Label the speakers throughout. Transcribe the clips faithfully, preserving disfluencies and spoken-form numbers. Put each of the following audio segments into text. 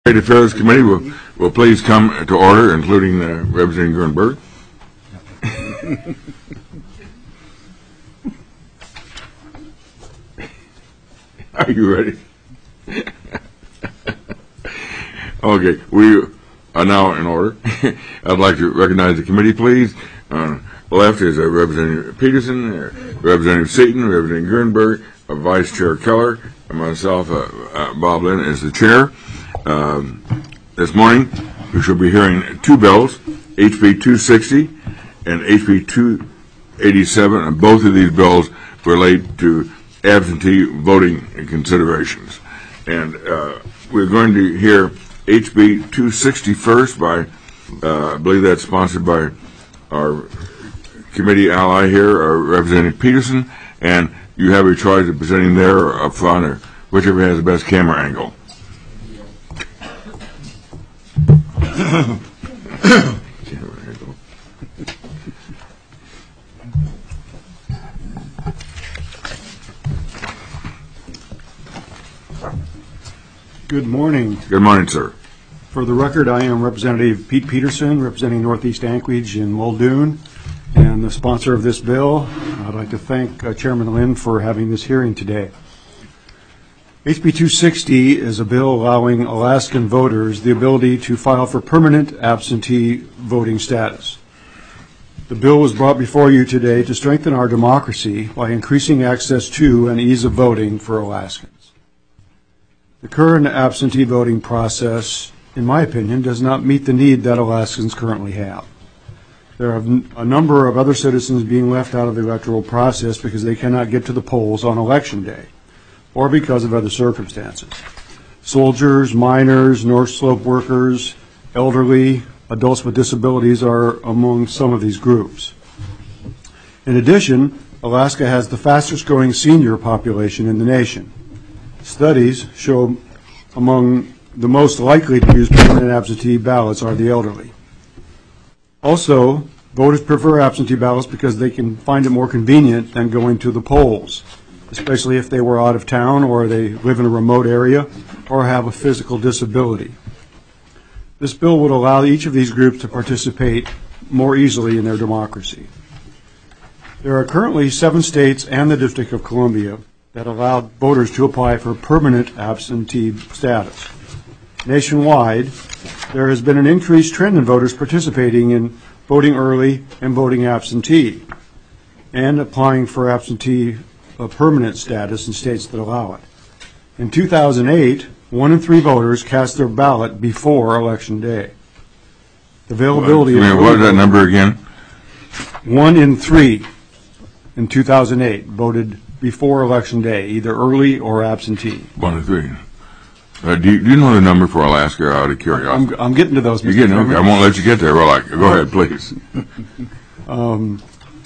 Speaker 1: State Affairs Committee will, will please come to order, including uh, Representative Gernberg. Are you ready? Okay, we are now in order. I'd like to recognize the committee, please. On the left is uh, Representative Peterson, uh, Representative Seaton, Representative Gernberg, uh, Vice Chair Keller, and myself, uh, uh, Bob Lynn, as the chair. Um, this morning, we shall be hearing two bills, H B two sixty and H B two eighty-seven, and both of these bills relate to absentee voting considerations. And uh, we're going to hear H B two sixty first by, uh, I believe that's sponsored by our committee ally here, uh, Representative Peterson, and you have a choice of presenting there or up front, or whichever has the best camera angle.
Speaker 2: Good morning.
Speaker 1: Good morning, sir.
Speaker 2: For the record, I am Representative Pete Peterson, representing Northeast Anchorage in Muldoon, and the sponsor of this bill. I'd like to thank uh, Chairman Lynn for having this hearing today. H B two sixty is a bill allowing Alaskan voters the ability to file for permanent absentee voting status. The bill was brought before you today to strengthen our democracy by increasing access to and ease of voting for Alaskans. The current absentee voting process, in my opinion, does not meet the need that Alaskans currently have. There are a number of other citizens being left out of the electoral process because they cannot get to the polls on election day, or because of other circumstances. Soldiers, minors, North Slope workers, elderly, adults with disabilities are among some of these groups. In addition, Alaska has the fastest growing senior population in the nation. Studies show among the most likely to use permanent absentee ballots are the elderly. Also, voters prefer absentee ballots because they can find it more convenient than going to the polls, especially if they were out of town or they live in a remote area or have a physical disability. This bill would allow each of these groups to participate more easily in their democracy. There are currently seven states and the District of Columbia that allow voters to apply for permanent absentee status. Nationwide, there has been an increased trend in voters participating in voting early and voting absentee and applying for absentee a permanent status in states that allow it. In two thousand eight, one in three voters cast their ballot before Election Day. The availability
Speaker 1: What,
Speaker 2: of
Speaker 1: what was that number again?
Speaker 2: One in three in two thousand eight voted before Election Day, either early or absentee.
Speaker 1: One in three. Uh, do, you, do you know the number for Alaska out of curiosity?
Speaker 2: I'm, I'm getting to those.
Speaker 1: You're getting, okay. I won't let you get there. Well, like, go ahead, please.
Speaker 2: um,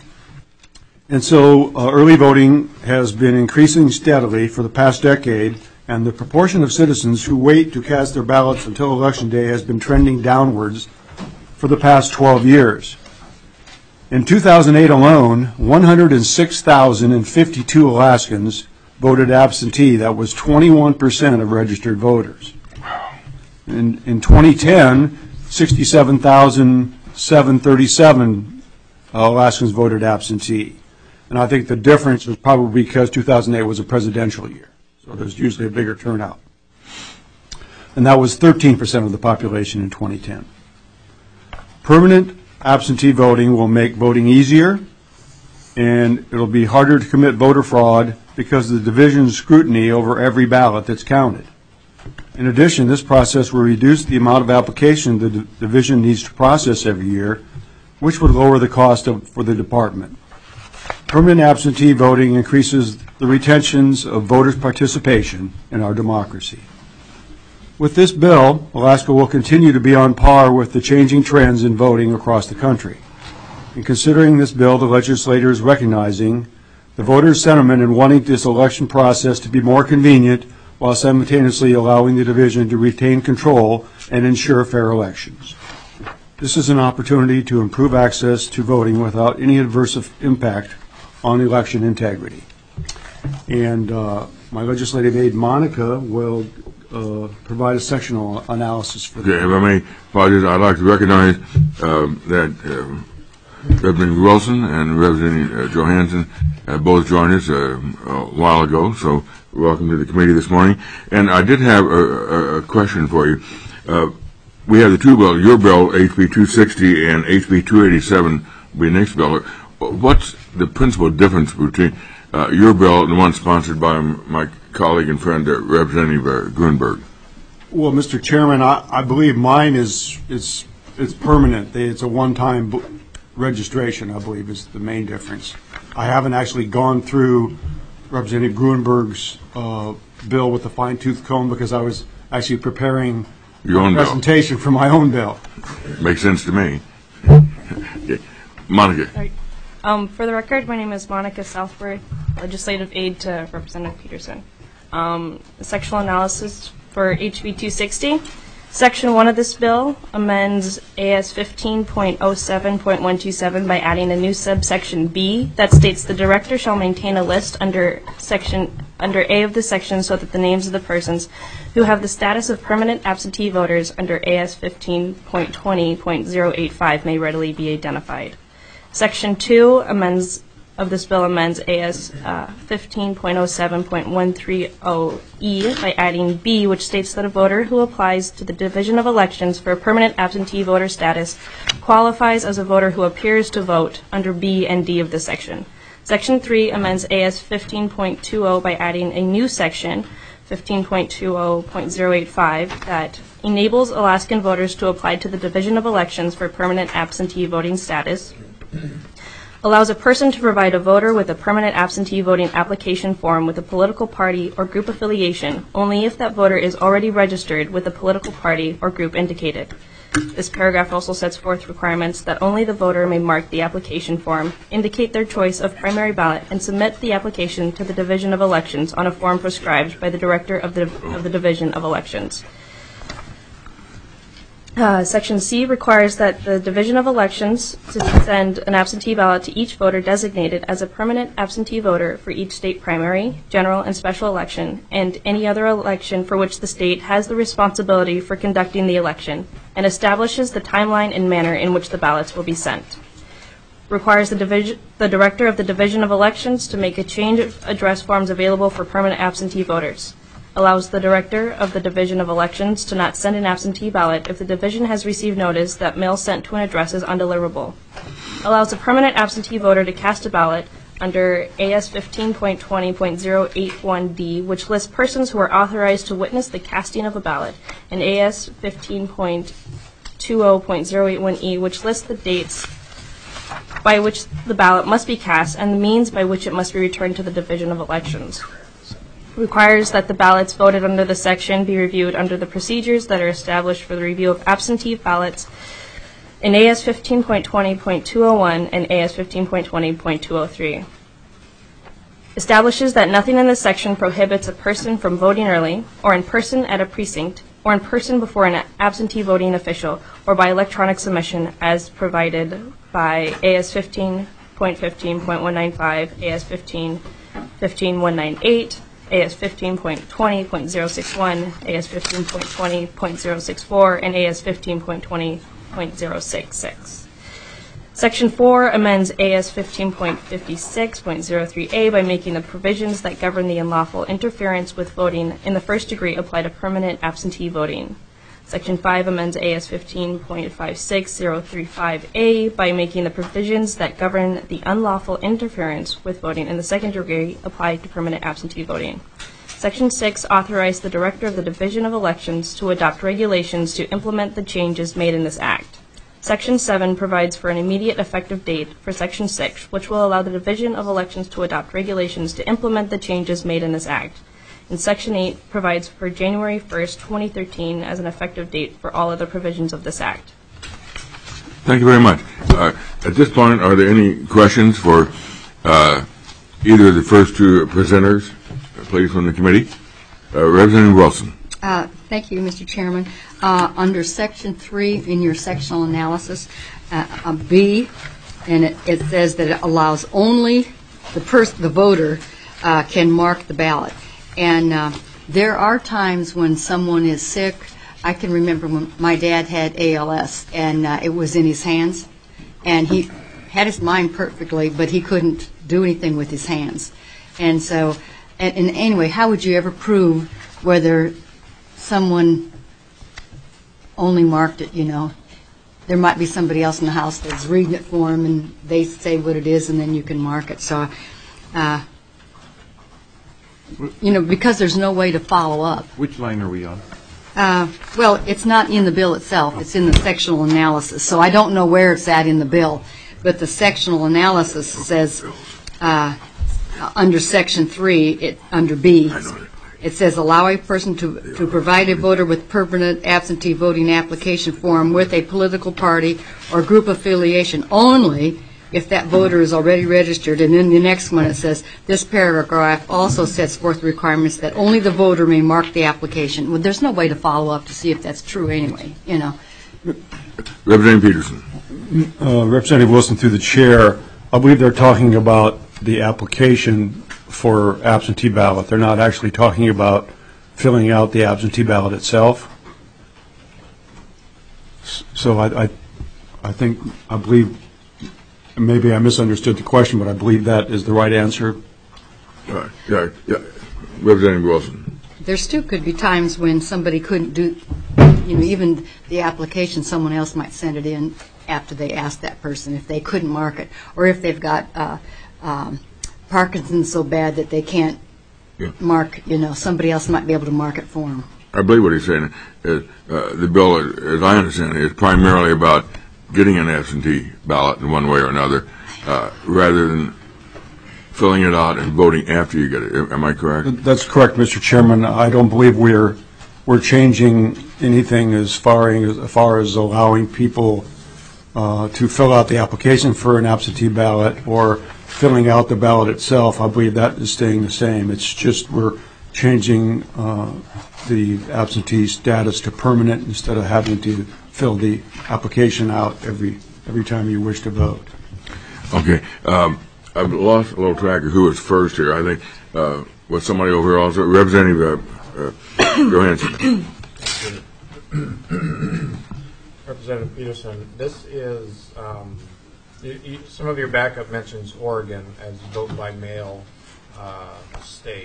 Speaker 2: And so uh, early voting has been increasing steadily for the past decade, and the proportion of citizens who wait to cast their ballots until Election Day has been trending downwards for the past twelve years. In two thousand eight alone, one hundred six thousand fifty-two Alaskans voted absentee. That was twenty-one percent of registered voters. In, in twenty ten, sixty-seven thousand seven hundred thirty-seven Alaskans voted absentee. And I think the difference was probably because two thousand eight was a presidential year, so there's usually a bigger turnout. And that was thirteen percent of the population in twenty ten. Permanent absentee voting will make voting easier, and it'll be harder to commit voter fraud because of the division's scrutiny over every ballot that's counted. In addition, this process will reduce the amount of application the d- division needs to process every year, which would lower the cost of, for the department. Permanent absentee voting increases the retentions of voters' participation in our democracy. With this bill, Alaska will continue to be on par with the changing trends in voting across the country. In considering this bill, the legislature is recognizing the voters' sentiment in wanting this election process to be more convenient while simultaneously allowing the division to retain control and ensure fair elections. This is an opportunity to improve access to voting without any adverse impact on election integrity. And uh, my legislative aide, Monica, will uh, provide a sectional analysis for
Speaker 1: Okay,
Speaker 2: that.
Speaker 1: if I may, apologize, I'd like to recognize um, that uh, Representative Wilson and Representative uh, Johansson uh, both joined us uh, a while ago, so welcome to the committee this morning. And I did have a, a, a question for you. Uh, we have the two bills, your bill, H B two sixty, and H B two eighty-seven will be the next bill. What's the principal difference between uh, your bill and the one sponsored by my colleague and friend, uh, Representative uh, Grunberg?
Speaker 2: Well, Mister Chairman, I, I believe mine is, is, is permanent. It's a one-time b- registration, I believe, is the main difference. I haven't actually gone through Representative Grunberg's uh, bill with a fine-tooth comb because I was actually preparing
Speaker 1: Your own
Speaker 2: a
Speaker 1: bill.
Speaker 2: presentation for my own bill.
Speaker 1: Makes sense to me. Okay. Monica.
Speaker 3: Right. Um, for the record, my name is Monica Southward, legislative aide to Representative Peterson. Um, sectional analysis for H B two sixty. Section one of this bill amends A S fifteen point oh seven point one two seven by adding a new subsection B that states the director shall maintain a list under section under A of the section so that the names of the persons who have the status of permanent absentee voters under A S fifteen point twenty point oh eight five may readily be identified. Section two amends of this bill amends A S uh, fifteen point oh seven point one three oh E by adding B, which states that a voter who applies to the Division of Elections for permanent absentee voter status qualifies as a voter who appears to vote under B and D of this section. Section three amends A S fifteen point two oh by adding a new section, fifteen point two oh point oh eight five, that enables Alaskan voters to apply to the Division of Elections for permanent absentee voting status, allows a person to provide a voter with a permanent absentee voting application form with a political party or group affiliation only if that voter is already registered with the political party or group indicated. This paragraph also sets forth requirements that only the voter may mark the application form, indicate their choice of primary ballot, and submit the application to the Division of Elections on a form prescribed by the Director of the, of the Division of Elections. Uh, Section C requires that the Division of Elections to send an absentee ballot to each voter designated as a permanent absentee voter for each state primary, general, and special election, and any other election for which the state has the responsibility for conducting the election, and establishes the timeline and manner in which the ballots will be sent. Requires the, division, the Director of the Division of Elections to make a change of address forms available for permanent absentee voters. Allows the Director of the Division of Elections to not send an absentee ballot if the division has received notice that mail sent to an address is undeliverable. Allows a permanent absentee voter to cast a ballot under A S fifteen point twenty point oh eight one D, which lists persons who are authorized to witness the casting of a ballot, and A S fifteen point twenty point oh eight one E, which lists the dates by which the ballot must be cast and the means by which it must be returned to the Division of Elections. Requires that the ballots voted under the section be reviewed under the procedures that are established for the review of absentee ballots in A S fifteen point twenty point two oh one and A S fifteen point twenty point two oh three. Establishes that nothing in this section prohibits a person from voting early, or in person at a precinct, or in person before an absentee voting official, or by electronic submission as provided by A S fifteen point fifteen point one nine five, A S fifteen point fifteen point one nine eight, A S fifteen point twenty point oh six one, A S fifteen point twenty point oh six four, and A S fifteen point twenty point oh six six. Section four amends A S fifteen point fifty-six point oh three A by making the provisions that govern the unlawful interference with voting in the first degree apply to permanent absentee voting. Section five amends A S fifteen point five six point oh three five A by making the provisions that govern the unlawful interference with voting in the second degree apply to permanent absentee voting. Section six authorized the Director of the Division of Elections to adopt regulations to implement the changes made in this Act. Section seven provides for an immediate effective date for Section six, which will allow the Division of Elections to adopt regulations to implement the changes made in this Act. And Section eight provides for January first, twenty thirteen as an effective date for all other provisions of this Act.
Speaker 1: Thank you very much. Uh, at this point, are there any questions for uh, either of the first two presenters, please, from the committee? Uh, Representative Wilson.
Speaker 4: Uh, thank you, Mister Chairman. Uh, under Section three in your sectional analysis, uh, a B, and it, it says that it allows only the pers- the voter uh, can mark the ballot. And uh, there are times when someone is sick. I can remember when my dad had A L S, and uh, it was in his hands, and he had his mind perfectly, but he couldn't do anything with his hands. And so, and, and anyway, how would you ever prove whether someone only marked it, you know? There might be somebody else in the house that's reading it for him, and they say what it is, and then you can mark it. So, uh, you know, because there's no way to follow up.
Speaker 5: Which line are we on?
Speaker 4: Uh, well, it's not in the bill itself. It's in the sectional analysis. So I don't know where it's at in the bill. But the sectional analysis says, uh, under Section three, it, under B, it says, allow a person to, to provide a voter with permanent absentee voting application form with a political party or group affiliation only if that voter is already registered. And then the next one, it says, this paragraph also sets forth requirements that only the voter may mark the application. Well, there's no way to follow up to see if that's true anyway, you know.
Speaker 1: Representative Peterson.
Speaker 2: Uh, Representative Wilson, through the chair, I believe they're talking about the application for absentee ballot. They're not actually talking about filling out the absentee ballot itself. S- So I, I, I think, I believe, maybe I misunderstood the question, but I believe that is the right answer.
Speaker 1: Uh, yeah, yeah. Representative Wilson.
Speaker 4: There still could be times when somebody couldn't do, you know, even the application, someone else might send it in after they asked that person if they couldn't mark it, or if they've got uh, um, Parkinson's so bad that they can't
Speaker 1: Yeah.
Speaker 4: mark, you know, somebody else might be able to mark it for them.
Speaker 1: I believe what he's saying is uh, the bill, as I understand it, is primarily about getting an absentee ballot in one way or another, uh, rather than filling it out and voting after you get it. Am I correct?
Speaker 2: That's correct, Mister Chairman. I don't believe we're we're changing anything as far as, as far as allowing people uh, to fill out the application for an absentee ballot or filling out the ballot itself. I believe that is staying the same. It's just we're changing uh, the absentee status to permanent instead of having to fill the application out every every time you wish to vote.
Speaker 1: Okay. Um, I've lost a little track of who was first here. I think uh, was somebody over here also, Representative uh, uh, Johansson.
Speaker 6: Representative Peterson, this is, um, you, you, some of your backup mentions Oregon as vote by mail uh, state.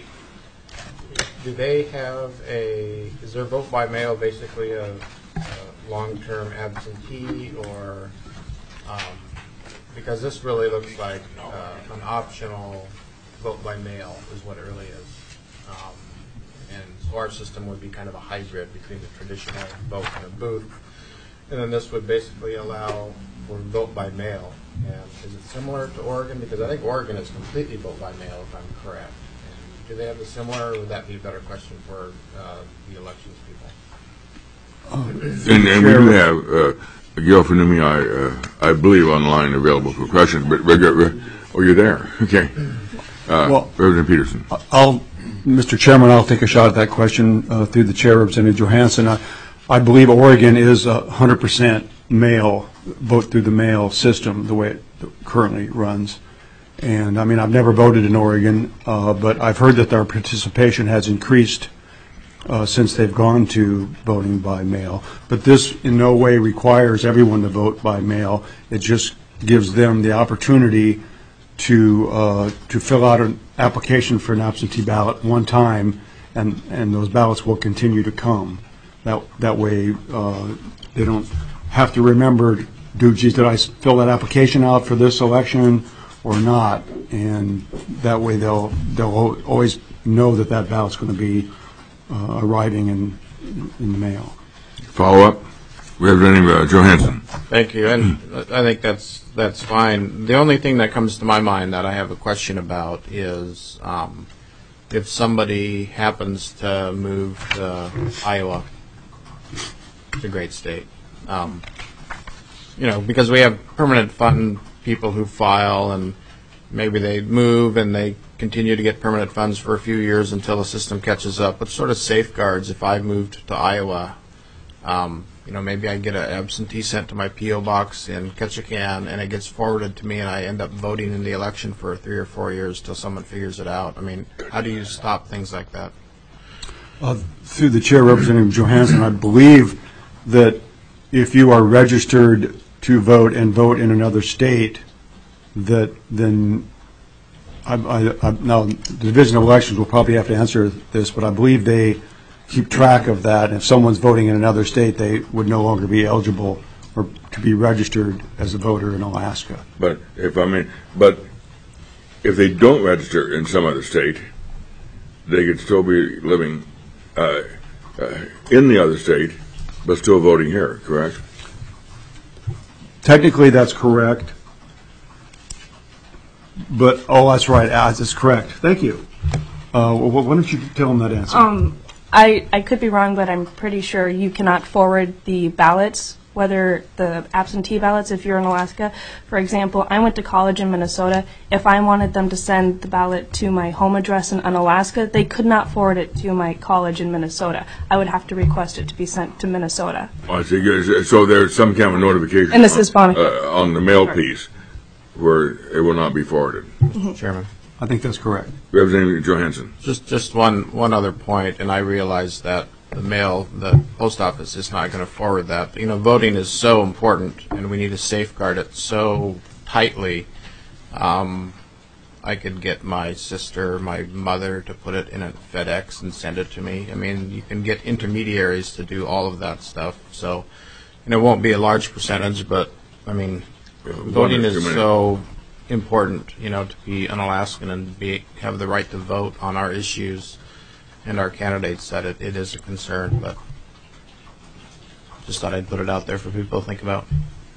Speaker 6: Do they have a, is their vote by mail basically a, a long-term absentee, or, um, because this really looks like uh, an optional vote by mail is what it really is. Um, and so our system would be kind of a hybrid between the traditional vote in a booth, and then this would basically allow for vote by mail. And is it similar to Oregon? Because I think Oregon is completely vote by mail, if I'm correct. And do they have a similar, or would that be a better question for uh, the elections people?
Speaker 1: And, and we do have uh, Gail Fanumi, I uh, I believe, online available for questions. But reg- reg- oh, you're there. Okay. Uh,
Speaker 2: Well-
Speaker 1: Representative Peterson.
Speaker 2: I'll, Mister Chairman, I'll take a shot at that question uh, through the chair, Representative Johansson. I, I believe Oregon is a one hundred percent mail, vote through the mail system, the way it currently runs. And I mean, I've never voted in Oregon, uh, but I've heard that their participation has increased uh, since they've gone to voting by mail. But this in no way requires everyone to vote by mail. It just gives them the opportunity to uh, to fill out an application for an absentee ballot one time, and, and those ballots will continue to come. That that way uh, they don't have to remember, do geez, did I s- fill that application out for this election or not? And that way they'll they'll al- always know that that ballot's going to be uh, arriving in in the mail.
Speaker 1: Follow up. Representative uh, Johansson.
Speaker 6: Thank you, and I think that's that's fine. The only thing that comes to my mind that I have a question about is um, if somebody happens to move to Iowa, it's a great state. Um, you know, because we have permanent fund people who file, and maybe they move and they continue to get permanent funds for a few years until the system catches up. What sort of safeguards if I moved to Iowa? Um, you know, maybe I get an absentee sent to my P O box in Ketchikan, and it gets forwarded to me, and I end up voting in the election for three or four years till someone figures it out. I mean, how do you stop things like that?
Speaker 2: Uh, Through the chair, Representative Johansson, I believe that if you are registered to vote and vote in another state, that then, I, I, I, now, the Division of Elections will probably have to answer this, but I believe they keep track of that. If someone's voting in another state, they would no longer be eligible or to be registered as a voter in Alaska.
Speaker 1: But if I mean, but if they don't register in some other state, they could still be living uh, uh, in the other state, but still voting here, correct?
Speaker 2: Technically, that's correct. But, oh, that's right, ah, that's correct. Thank you. Uh, wh- why don't you tell them that answer?
Speaker 3: Um, I, I could be wrong, but I'm pretty sure you cannot forward the ballots, whether the absentee ballots, if you're in Alaska. For example, I went to college in Minnesota. If I wanted them to send the ballot to my home address in, in Alaska, they could not forward it to my college in Minnesota. I would have to request it to be sent to Minnesota.
Speaker 1: Oh, I see. So there's some kind of notification
Speaker 3: And this
Speaker 1: on,
Speaker 3: is Bonnie.
Speaker 1: uh, on the mail piece where it will not be forwarded.
Speaker 6: Chairman.
Speaker 2: I think that's correct.
Speaker 1: Representative Johansson.
Speaker 6: Just just one one other point, and I realize that the mail, the post office is not going to forward that. But, you know, voting is so important, and we need to safeguard it so tightly. Um, I could get my sister, my mother, to put it in a FedEx and send it to me. I mean, you can get intermediaries to do all of that stuff. So, and it won't be a large percentage, but I mean, voting is so important, you know, to be an Alaskan and be have the right to vote on our issues and our candidates, that it, it is a concern, but just thought I'd put it out there for people to think about.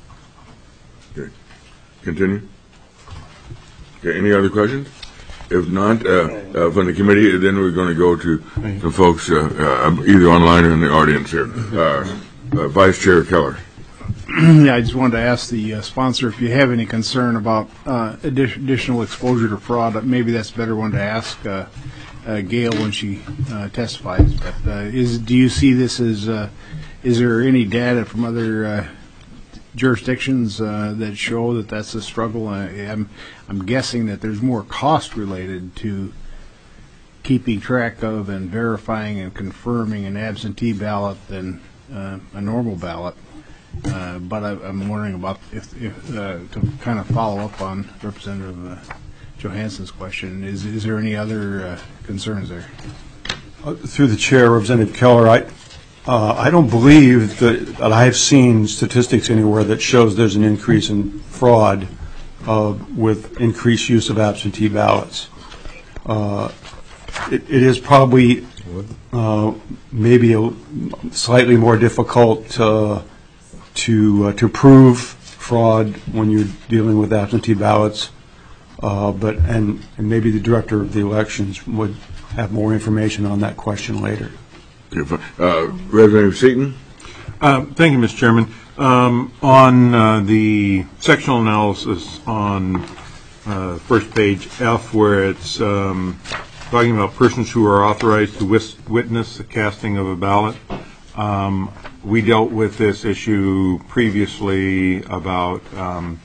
Speaker 1: Okay. Continue. Okay, any other questions? If not, uh, uh, from the committee, then we're going to go to the folks uh, uh, either online or in the audience here. Uh, uh, Vice Chair Keller.
Speaker 5: Yeah, I just wanted to ask the uh, sponsor if you have any concern about uh, addi- additional exposure to fraud. Uh, Maybe that's a better one to ask uh, uh, Gail when she uh, testifies. But uh, is do you see this as uh, is there any data from other uh, jurisdictions uh, that show that that's a struggle? I, I'm I'm guessing that there's more cost related to keeping track of and verifying and confirming an absentee ballot than uh, a normal ballot. Uh, but I, I'm wondering about if, if uh, to kind of follow up on Representative uh, Johansson's question, is is there any other uh, concerns there?
Speaker 2: Uh, Through the chair, Representative Keller, I, uh, I don't believe that, that I have seen statistics anywhere that shows there's an increase in fraud uh, with increased use of absentee ballots. Uh, it, it is probably uh, maybe a slightly more difficult uh, to uh, to prove fraud when you're dealing with absentee ballots, uh, but and, and maybe the director of the elections would have more information on that question later.
Speaker 1: Uh, Representative Seaton.
Speaker 7: Uh, thank you, Mister Chairman. Um, on uh, the sectional analysis on uh, first page F, where it's um, talking about persons who are authorized to wis- witness the casting of a ballot. Um, we dealt with this issue previously about um,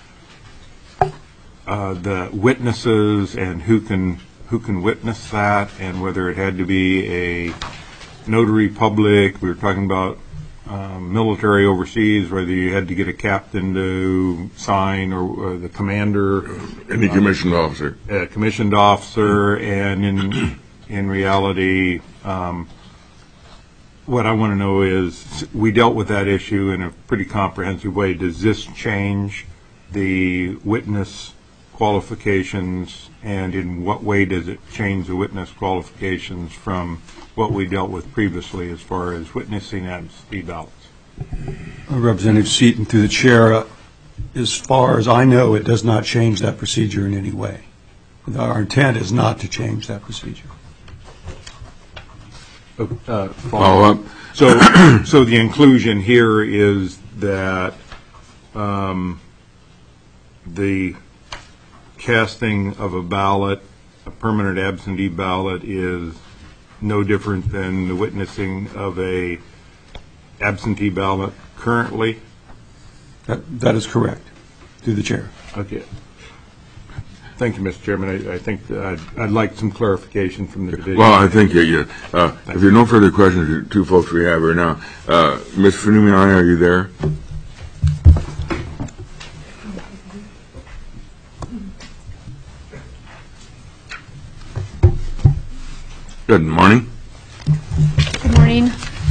Speaker 7: uh, the witnesses and who can who can witness that, and whether it had to be a notary public. We were talking about um, military overseas, whether you had to get a captain to sign or, or the commander,
Speaker 1: Any commissioned officer.
Speaker 7: a commissioned officer, and in in reality. Um, What I want to know is, we dealt with that issue in a pretty comprehensive way. Does this change the witness qualifications, and in what way does it change the witness qualifications from what we dealt with previously as far as witnessing absentee ballots?
Speaker 2: Representative Seaton, through the chair, uh, as far as I know, it does not change that procedure in any way. Our intent is not to change that procedure.
Speaker 7: Uh,
Speaker 1: Follow up.
Speaker 7: So, so the inclusion here is that um, the casting of a ballot, a permanent absentee ballot, is no different than the witnessing of a absentee ballot currently?
Speaker 2: That, that is correct, through the chair.
Speaker 7: Okay. Thank you, Mister Chairman. I, I think that I'd, I'd like some clarification from the division.
Speaker 1: Well, I think, yeah, yeah. Uh, if there are no further questions, the two folks we have here now, uh, Miz Funumiai, are you there? Good morning.
Speaker 8: Good morning.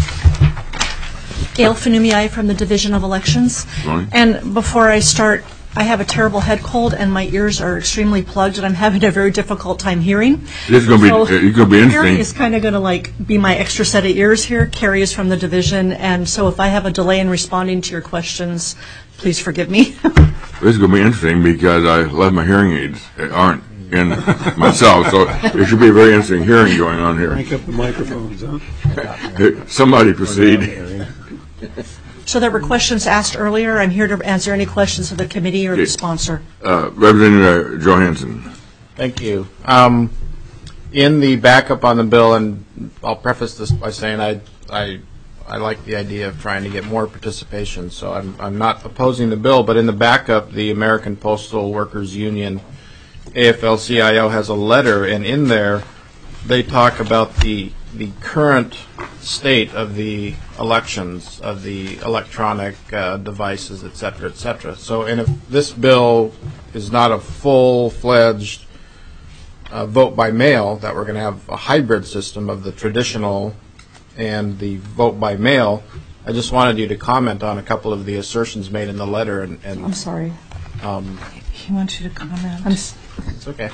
Speaker 8: Gail Funumiai from the Division of Elections.
Speaker 1: Good morning.
Speaker 8: And before I start, I have a terrible head cold and my ears are extremely plugged and I'm having a very difficult time hearing.
Speaker 1: This is going to be,
Speaker 8: So,
Speaker 1: uh, it's going to be
Speaker 8: Carrie
Speaker 1: interesting.
Speaker 8: is kind of going to like be my extra set of ears here. Carrie is from the division, and so if I have a delay in responding to your questions, please forgive me.
Speaker 1: This is going to be interesting because I left my hearing aids uh, aren't in myself, so it should be a very interesting hearing going on here.
Speaker 2: Crank up the microphones, huh?
Speaker 1: Somebody proceed.
Speaker 8: So there were questions asked earlier. I'm here to answer any questions of the committee or the
Speaker 1: Okay.
Speaker 8: sponsor.
Speaker 1: Uh, Representative uh, Johansson.
Speaker 6: Thank you. Um, in the backup on the bill, and I'll preface this by saying I, I, I like the idea of trying to get more participation, so I'm, I'm not opposing the bill, but in the backup, the American Postal Workers Union, A F L C I O, has a letter, and in there, they talk about the, the current state of the elections, of the electronic uh, devices, et cetera, et cetera. So, and if this bill is not a full-fledged uh, vote by mail, that we're going to have a hybrid system of the traditional and the vote by mail, I just wanted you to comment on a couple of the assertions made in the letter. And, and
Speaker 8: I'm sorry.
Speaker 6: um,
Speaker 8: He wants you to comment. I'm s-
Speaker 6: it's okay.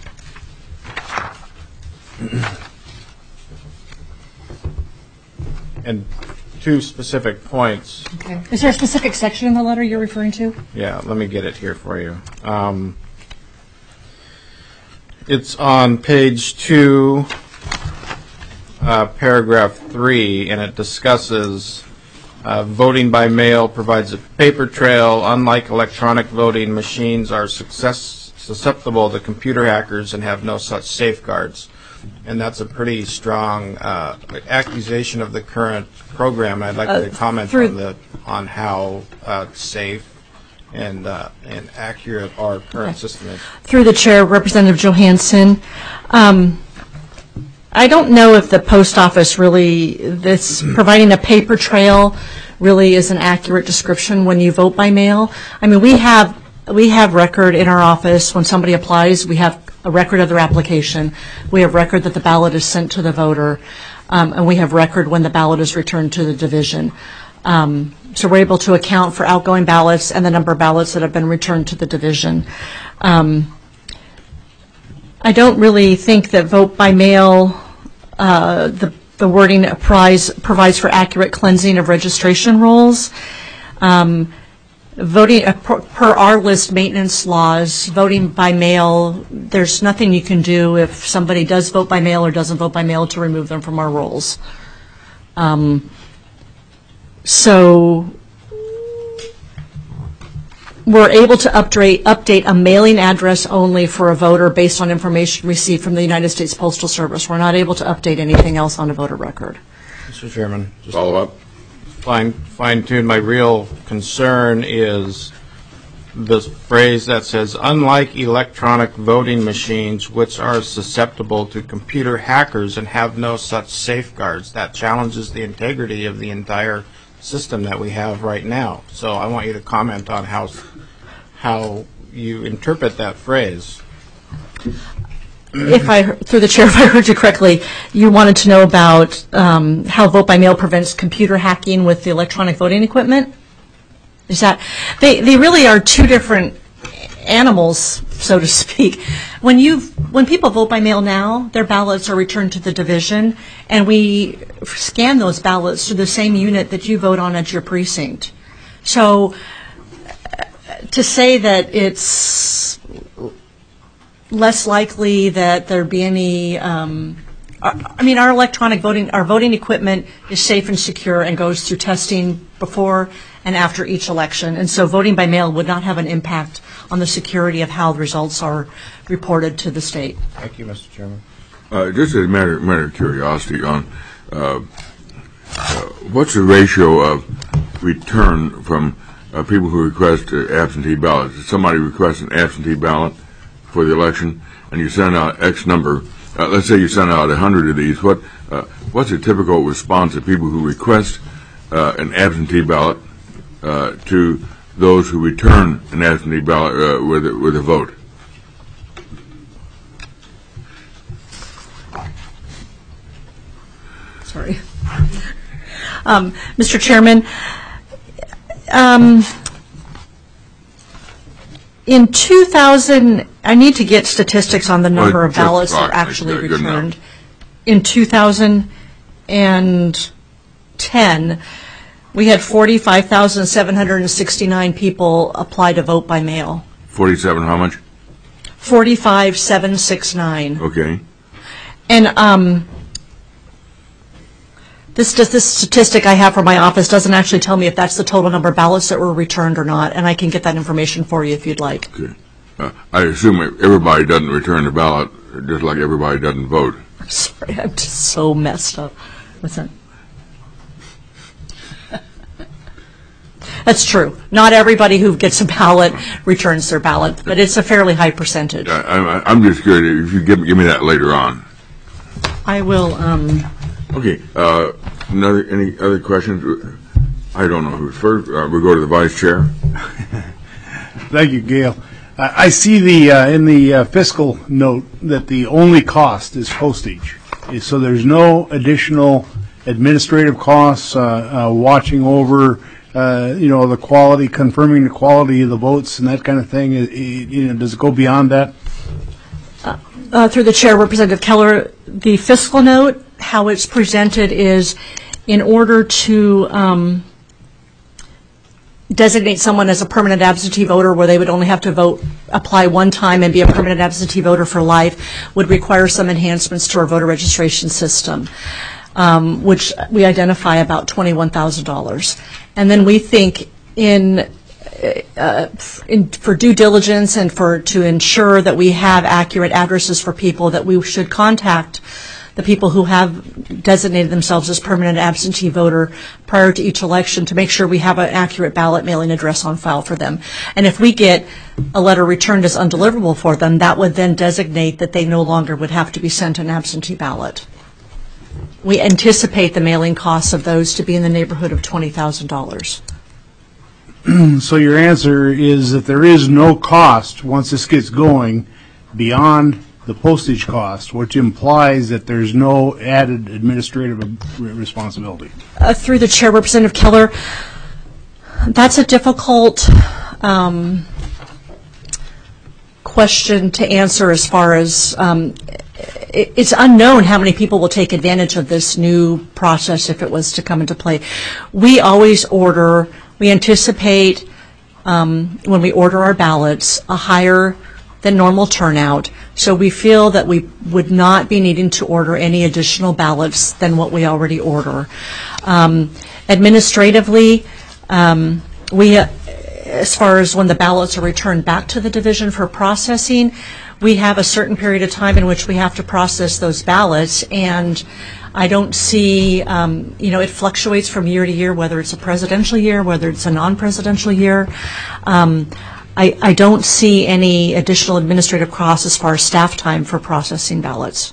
Speaker 6: And two specific points.
Speaker 8: Okay. Is there a specific section in the letter you're referring to?
Speaker 6: Yeah, let me get it here for you. Um, it's on page two, uh, paragraph three, and it discusses uh, voting by mail provides a paper trail. Unlike electronic voting, machines are success, susceptible to computer hackers and have no such safeguards. And that's a pretty strong uh, accusation of the current program. I'd like
Speaker 8: Uh,
Speaker 6: to comment
Speaker 8: through-
Speaker 6: on the on how uh, safe and uh, and accurate our current system is.
Speaker 8: Through the chair, Representative Johansson, um, I don't know if the post office really, this providing a paper trail really is an accurate description when you vote by mail. I mean, we have we have record in our office when somebody applies. We have a record of their application. We have record that the ballot is sent to the voter, um, and we have record when the ballot is returned to the division. Um, so we're able to account for outgoing ballots and the number of ballots that have been returned to the division. Um, I don't really think that vote by mail, uh, the, the wording applies, provides for accurate cleansing of registration rolls. Um, Voting, uh, per, per our list maintenance laws, voting by mail, there's nothing you can do if somebody does vote by mail or doesn't vote by mail to remove them from our rolls. Um, so we're able to update, update a mailing address only for a voter based on information received from the United States Postal Service. We're not able to update anything else on a voter record.
Speaker 6: Mister Chairman, just
Speaker 1: Follow up.
Speaker 6: fine fine tune. My real concern is this phrase that says, unlike electronic voting machines, which are susceptible to computer hackers and have no such safeguards. That challenges the integrity of the entire system that we have right now. So I want you to comment on how how you interpret that phrase.
Speaker 8: If I, through the chair, if I heard you correctly, you wanted to know about um, how vote by mail prevents computer hacking with the electronic voting equipment? Is that, they, they really are two different animals, so to speak. When you, when people vote by mail now, their ballots are returned to the division, and we scan those ballots to the same unit that you vote on at your precinct. So uh, to say that it's less likely that there'd be any, um, I mean, our electronic voting, our voting equipment is safe and secure and goes through testing before and after each election. And so voting by mail would not have an impact on the security of how the results are reported to the state.
Speaker 6: Thank you, Mister Chairman.
Speaker 1: Uh, just as a matter, matter of curiosity, on uh, uh, what's the ratio of return from uh, people who request uh, absentee ballots? If somebody requests an absentee ballot, for the election, and you send out X number, uh, let's say you send out a hundred of these, what, uh, what's a typical response of people who request uh, an absentee ballot uh, to those who return an absentee ballot uh, with, a, with a vote?
Speaker 8: Sorry. Um, Mister Chairman, um, in two thousand, I need to get statistics on the number
Speaker 1: Well,
Speaker 8: of ballots that
Speaker 1: just
Speaker 8: were
Speaker 1: fine.
Speaker 8: actually
Speaker 1: Good enough.
Speaker 8: returned. In two thousand ten, we had forty-five thousand seven hundred sixty-nine people apply to vote by mail.
Speaker 1: Forty-seven, how much?
Speaker 8: forty-five thousand seven hundred sixty-nine.
Speaker 1: Okay.
Speaker 8: And um, this, this statistic I have from my office doesn't actually tell me if that's the total number of ballots that were returned or not, and I can get that information for you if you'd like.
Speaker 1: Okay. Uh, I assume everybody doesn't return the ballot, just like everybody doesn't vote.
Speaker 8: I'm sorry, I'm just so messed up. What's that? That's true. Not everybody who gets a ballot returns their ballot, but it's a fairly high percentage.
Speaker 1: I, I, I'm just curious if you give, give me that later on.
Speaker 8: I will, um,
Speaker 1: Okay. Uh, another any other questions? I don't know who's first. Uh, we'll go to the vice chair.
Speaker 5: Thank you, Gail. I I see the, uh, in the uh, fiscal note that the only cost is postage. So there's no additional administrative costs, uh, uh, watching over, uh, you know, the quality, confirming the quality of the votes and that kind of thing. It- it- you know, does it go beyond that?
Speaker 8: uh, through the chair, Representative Keller, the fiscal note, how it's presented is in order to um, designate someone as a permanent absentee voter where they would only have to vote, apply one time and be a permanent absentee voter for life, would require some enhancements to our voter registration system, um, which we identify about twenty-one thousand dollars. And then we think in Uh, in, for due diligence and for to ensure that we have accurate addresses for people, that we should contact the people who have designated themselves as permanent absentee voter prior to each election to make sure we have an accurate ballot mailing address on file for them. And if we get a letter returned as undeliverable for them, that would then designate that they no longer would have to be sent an absentee ballot. We anticipate the mailing costs of those to be in the neighborhood of twenty thousand dollars.
Speaker 5: So your answer is that there is no cost once this gets going beyond the postage cost, which implies that there's no added administrative responsibility.
Speaker 8: Uh, through the chair, Representative Keller, that's a difficult um, question to answer as far as um, it, it's unknown how many people will take advantage of this new process if it was to come into play. We always order, we anticipate um, when we order our ballots a higher than normal turnout, so we feel that we would not be needing to order any additional ballots than what we already order. Um, administratively, um, we, uh, as far as when the ballots are returned back to the division for processing, we have a certain period of time in which we have to process those ballots, and I don't see, um, you know, it fluctuates from year to year, whether it's a presidential year, whether it's a non-presidential year. Um, I, I don't see any additional administrative costs as far as staff time for processing ballots.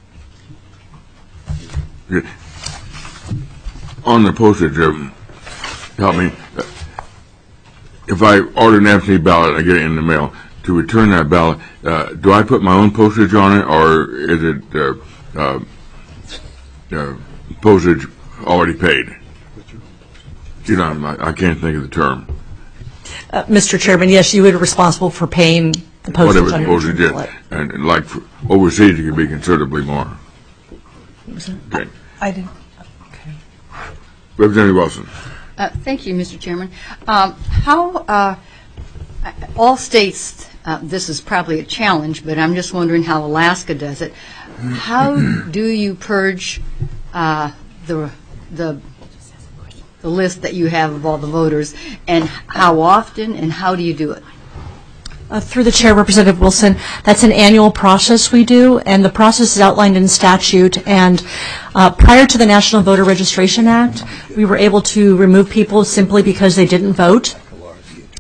Speaker 1: On the postage, um, help me. If I order an absentee ballot, I get it in the mail. To return that ballot, uh, do I put my own postage on it, or is it uh, uh, uh, postage already paid? You know, I, I can't think of the term.
Speaker 8: Uh, Mister Chairman, yes, you would be responsible for paying the postage
Speaker 1: Whatever
Speaker 8: on
Speaker 1: the
Speaker 8: your
Speaker 1: postage
Speaker 8: return
Speaker 1: is.
Speaker 8: ballot.
Speaker 1: And, and like for overseas, it could be considerably more. Okay.
Speaker 8: I didn't.
Speaker 1: Representative Wilson.
Speaker 4: Uh, Thank you, Mister Chairman. Um, How, uh, all states, uh, this is probably a challenge, but I'm just wondering how Alaska does it. How do you purge uh, the the the list that you have of all the voters, and how often, and how do you do it?
Speaker 8: Uh, through the chair, Representative Wilson, that's an annual process we do, and the process is outlined in statute. And uh, prior to the National Voter Registration Act, we were able to remove people simply because they didn't vote.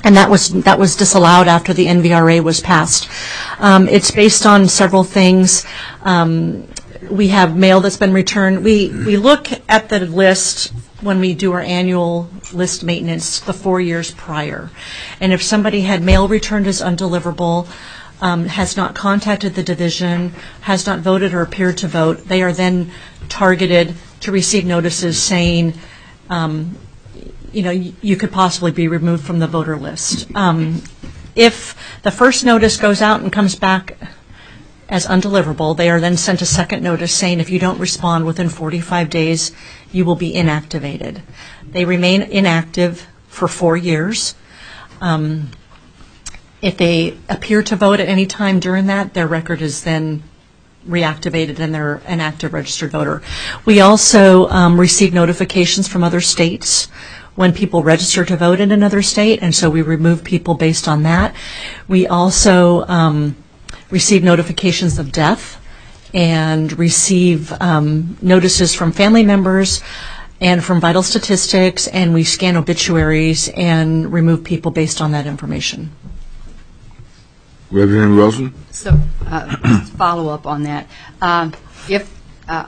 Speaker 8: And that was that was disallowed after the N V R A was passed. Um, it's based on several things. Um, we have mail that's been returned. We we look at the list when we do our annual list maintenance the four years prior, and if somebody had mail returned as undeliverable, um, has not contacted the division, has not voted or appeared to vote, they are then targeted to receive notices saying, Um, you know, you, you could possibly be removed from the voter list. Um, if the first notice goes out and comes back as undeliverable, they are then sent a second notice saying if you don't respond within forty-five days, you will be inactivated. They remain inactive for four years. Um, if they appear to vote at any time during that, their record is then reactivated and they're an active registered voter. We also um, receive notifications from other states when people register to vote in another state, and so we remove people based on that. We also um, receive notifications of death and receive um, notices from family members and from vital statistics, and we scan obituaries and remove people based on that information.
Speaker 1: Representative Wilson?
Speaker 4: So, uh, follow up on that. Uh, If, uh,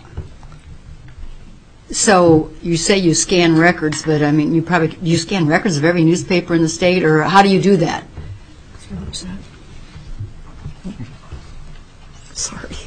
Speaker 4: so you say you scan records, but I mean, you probably, you scan records of every newspaper in the state, or how do you do that?
Speaker 8: Sorry.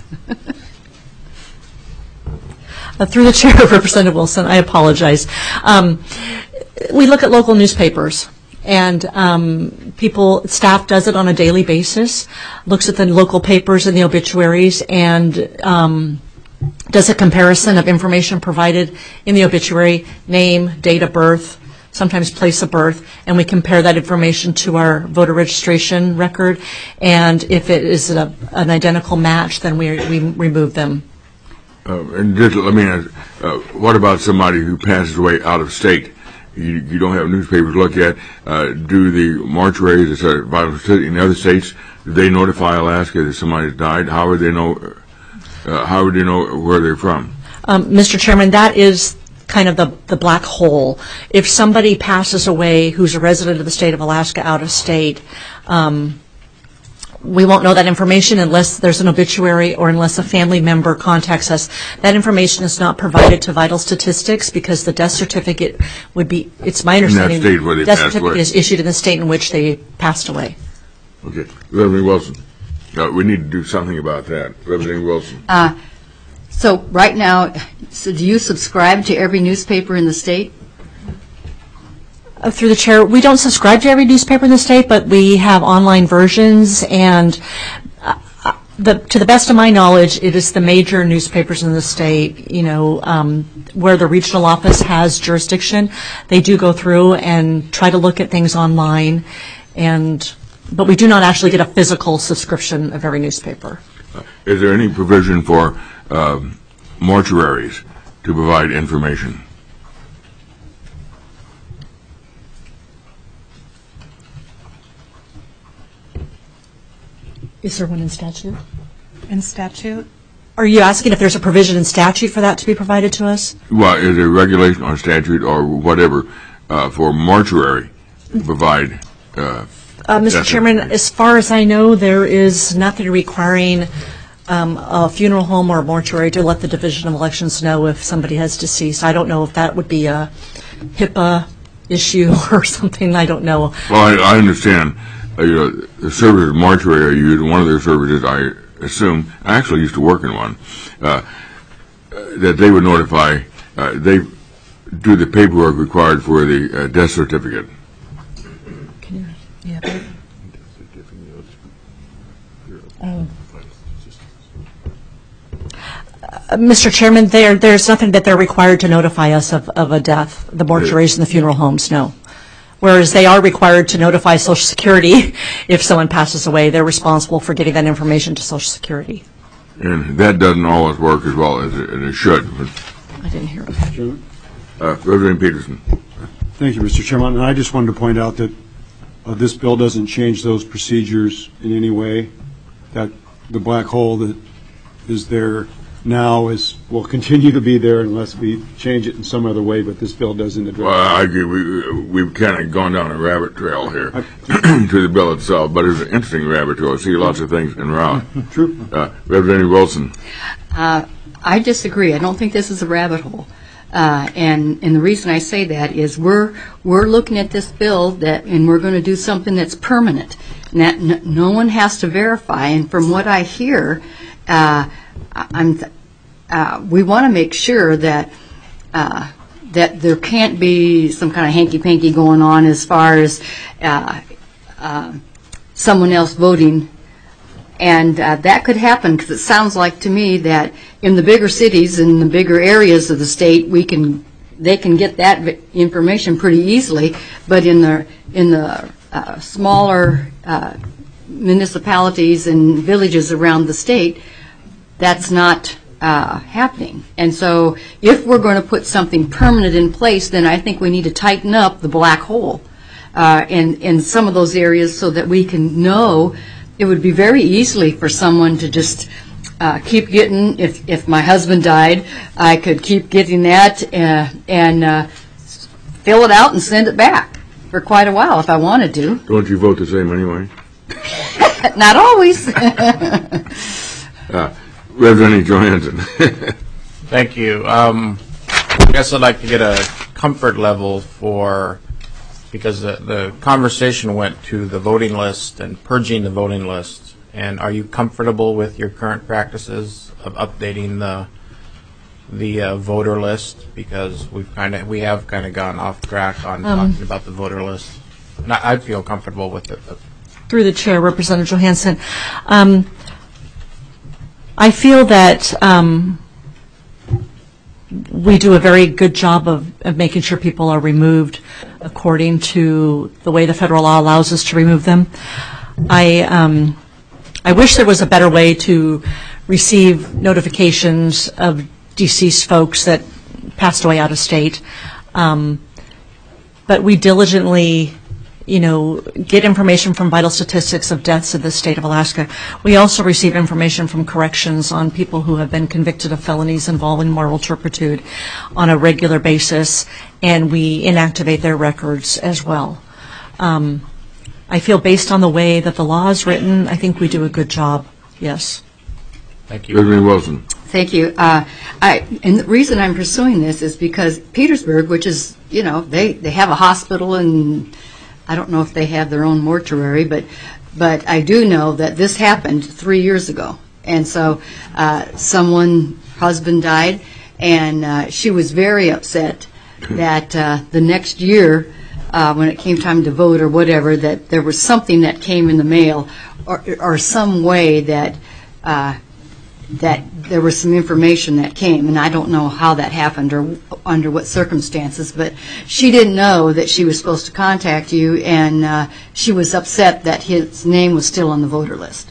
Speaker 8: Uh, Through the chair, Representative Wilson, I apologize. Um, We look at local newspapers. And um, people, staff does it on a daily basis, looks at the local papers and the obituaries, and um, does a comparison of information provided in the obituary, name, date of birth, sometimes place of birth, and we compare that information to our voter registration record. And if it is a, an identical match, then we, we remove them.
Speaker 1: Uh, and just, let me ask, uh, what about somebody who passes away out of state? You, you don't have newspapers to look at. Uh, do the mortuaries, et cetera, vital statistics in other states, do they notify Alaska that somebody's died? How would they know? Uh, how would they know where they're from?
Speaker 8: Um, Mister Chairman, that is kind of the, the black hole. If somebody passes away who's a resident of the state of Alaska out of state, um, we won't know that information unless there's an obituary or unless a family member contacts us. That information is not provided to vital statistics because the death certificate would be, it's my understanding,
Speaker 1: state where they
Speaker 8: death
Speaker 1: passed
Speaker 8: certificate
Speaker 1: away.
Speaker 8: is issued in the state in which they passed away.
Speaker 1: Okay. Reverend Wilson, uh, we need to do something about that. Reverend Wilson.
Speaker 4: Uh, So right now, so do you subscribe to every newspaper in the state?
Speaker 8: Uh, Through the chair, we don't subscribe to every newspaper in the state, but we have online versions, and uh, uh, the, to the best of my knowledge, it is the major newspapers in the state, you know, um, where the regional office has jurisdiction. They do go through and try to look at things online, and but we do not actually get a physical subscription of every newspaper.
Speaker 1: Uh, is there any provision for um, mortuaries to provide information?
Speaker 8: Is there one in statute?
Speaker 9: In statute?
Speaker 8: Are you asking if there's a provision in statute for that to be provided to us?
Speaker 1: Well, is there regulation or statute or whatever uh, for mortuary to provide? Uh,
Speaker 8: Uh, Mister
Speaker 1: Yes, sir.
Speaker 8: Chairman, as far as I know, there is nothing requiring um, a funeral home or a mortuary to let the Division of Elections know if somebody has deceased. I don't know if that would be a HIPAA issue or something. I don't know.
Speaker 1: well, I, I understand. Uh, you know, the services mortuary are used. One of their services, I assume, I actually used to work in one, uh, that they would notify. Uh, they do the paperwork required for the uh, death certificate.
Speaker 8: Yeah. Oh. Uh, Mister Chairman, there, there's nothing that they're required to notify us of, of a death, the mortuaries and the funeral homes, no. Whereas they are required to notify Social Security if someone passes away. They're responsible for getting that information to Social Security.
Speaker 1: And that doesn't always work as well as it, as it should. But,
Speaker 8: I didn't hear it.
Speaker 2: Chairman?
Speaker 1: uh, Reverend Peterson.
Speaker 2: Thank you, Mister Chairman. And I just wanted to point out that uh, this bill doesn't change those procedures in any way, that the black hole that is there now is, will continue to be there unless we change it in some other way, but this bill doesn't address
Speaker 1: Well,
Speaker 2: it.
Speaker 1: I agree. We, we've kind of gone down a rabbit trail here to the bill itself, but it's an interesting rabbit trail. I see lots of things en route.
Speaker 2: True.
Speaker 1: Uh, Representative Wilson.
Speaker 4: Uh, I disagree. I don't think this is a rabbit hole. Uh, and, and the reason I say that is we're, we're looking at this bill that, and we're going to do something that's permanent. And that n- no one has to verify. And from what I hear, uh, I- I'm, th- uh, we want to make sure that, uh, that there can't be some kind of hanky-panky going on as far as, uh, uh, someone else voting. And uh, that could happen because it sounds like to me that in the bigger cities and the bigger areas of the state, we can they can get that v- information pretty easily. But in the in the uh, smaller uh, municipalities and villages around the state, that's not uh, happening. And so, if we're going to put something permanent in place, then I think we need to tighten up the black hole uh, in in some of those areas so that we can know. It would be very easily for someone to just uh, keep getting, if, if my husband died, I could keep getting that uh, and uh, fill it out and send it back for quite a while if I wanted to.
Speaker 1: Don't you vote the same anyway?
Speaker 4: Not always.
Speaker 1: uh, Representative Johansson.
Speaker 6: Thank you. Um, I guess I'd like to get a comfort level for, because the, the conversation went to the voting list and purging the voting list. And are you comfortable with your current practices of updating the the uh, voter list? Because we've kind of we have kind of gone off track on
Speaker 8: Um,
Speaker 6: talking about the voter list. And I, I feel comfortable with it.
Speaker 8: Through the chair, Representative Johansson, um, I feel that um, we do a very good job of, of making sure people are removed according to the way the federal law allows us to remove them. I um, I wish there was a better way to receive notifications of deceased folks that passed away out of state. Um, but we diligently, you know, get information from vital statistics of deaths in the state of Alaska. We also receive information from corrections on people who have been convicted of felonies involving moral turpitude on a regular basis, and we inactivate their records as well. Um, I feel based on the way that the law is written, I think we do a good job, yes.
Speaker 6: Thank you.
Speaker 1: Representative Wilson.
Speaker 4: Thank you. Uh, I, and the reason I'm pursuing this is because Petersburg, which is, you know, they, they have a hospital, and I don't know if they have their own mortuary, but but I do know that this happened three years ago. And so uh, someone, husband died, and uh, she was very upset that uh, the next year, uh, when it came time to vote or whatever, that there was something that came in the mail or, or some way that uh, that there was some information that came, and I don't know how that happened or under what circumstances, but she didn't know that she was supposed to contact you, and uh, she was upset that his name was still on the voter list.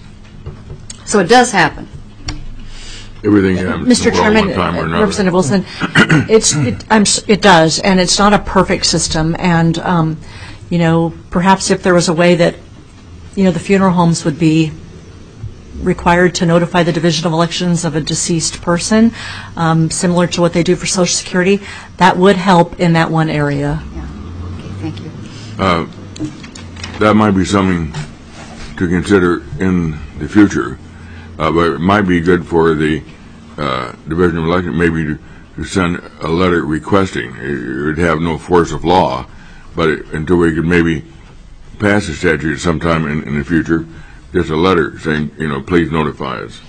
Speaker 4: So it does happen.
Speaker 1: Everything happens
Speaker 8: Mister
Speaker 1: well,
Speaker 8: Chairman,
Speaker 1: one time or
Speaker 8: uh,
Speaker 1: another.
Speaker 8: Representative Wilson, it's, it, I'm, s- it does, and it's not a perfect system, and, um, you know, perhaps if there was a way that, you know, the funeral homes would be required to notify the Division of Elections of a deceased person, um, similar to what they do for Social Security, that would help in that one area.
Speaker 4: Yeah. Okay, thank you.
Speaker 1: Uh, that might be something to consider in the future, uh, but it might be good for the uh, Division of Election maybe to, to send a letter requesting. It would have no force of law, but it, until we could maybe pass a statute sometime in, in the future, just a letter saying, you know, please notify us.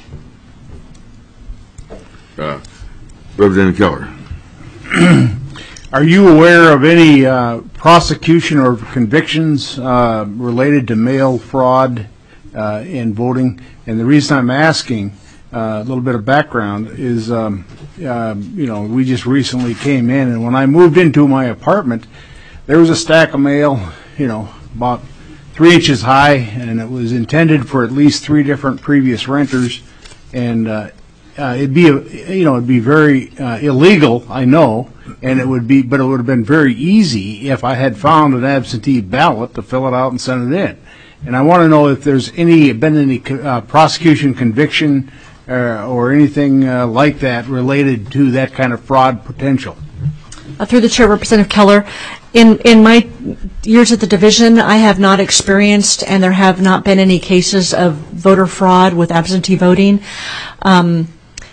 Speaker 1: Uh, Representative Keller.
Speaker 5: Are you aware of any uh, prosecution or convictions uh, related to mail fraud uh, in voting? And the reason I'm asking, uh, a little bit of background, is, um, uh, you know, we just recently came in, and when I moved into my apartment, there was a stack of mail, you know, about three inches high, and it was intended for at least three different previous renters, and uh, uh, it'd be, a, you know, it'd be very uh, illegal, I know, and it would be, but it would have been very easy if I had found an absentee ballot to fill it out and send it in. And I want to know if there's any been any uh, prosecution, conviction, uh, or anything uh, like that related to that kind of fraud potential?
Speaker 8: Uh, Through the chair, Representative Keller, in in my years at the division, I have not experienced, and there have not been any cases of voter fraud with absentee voting. Um,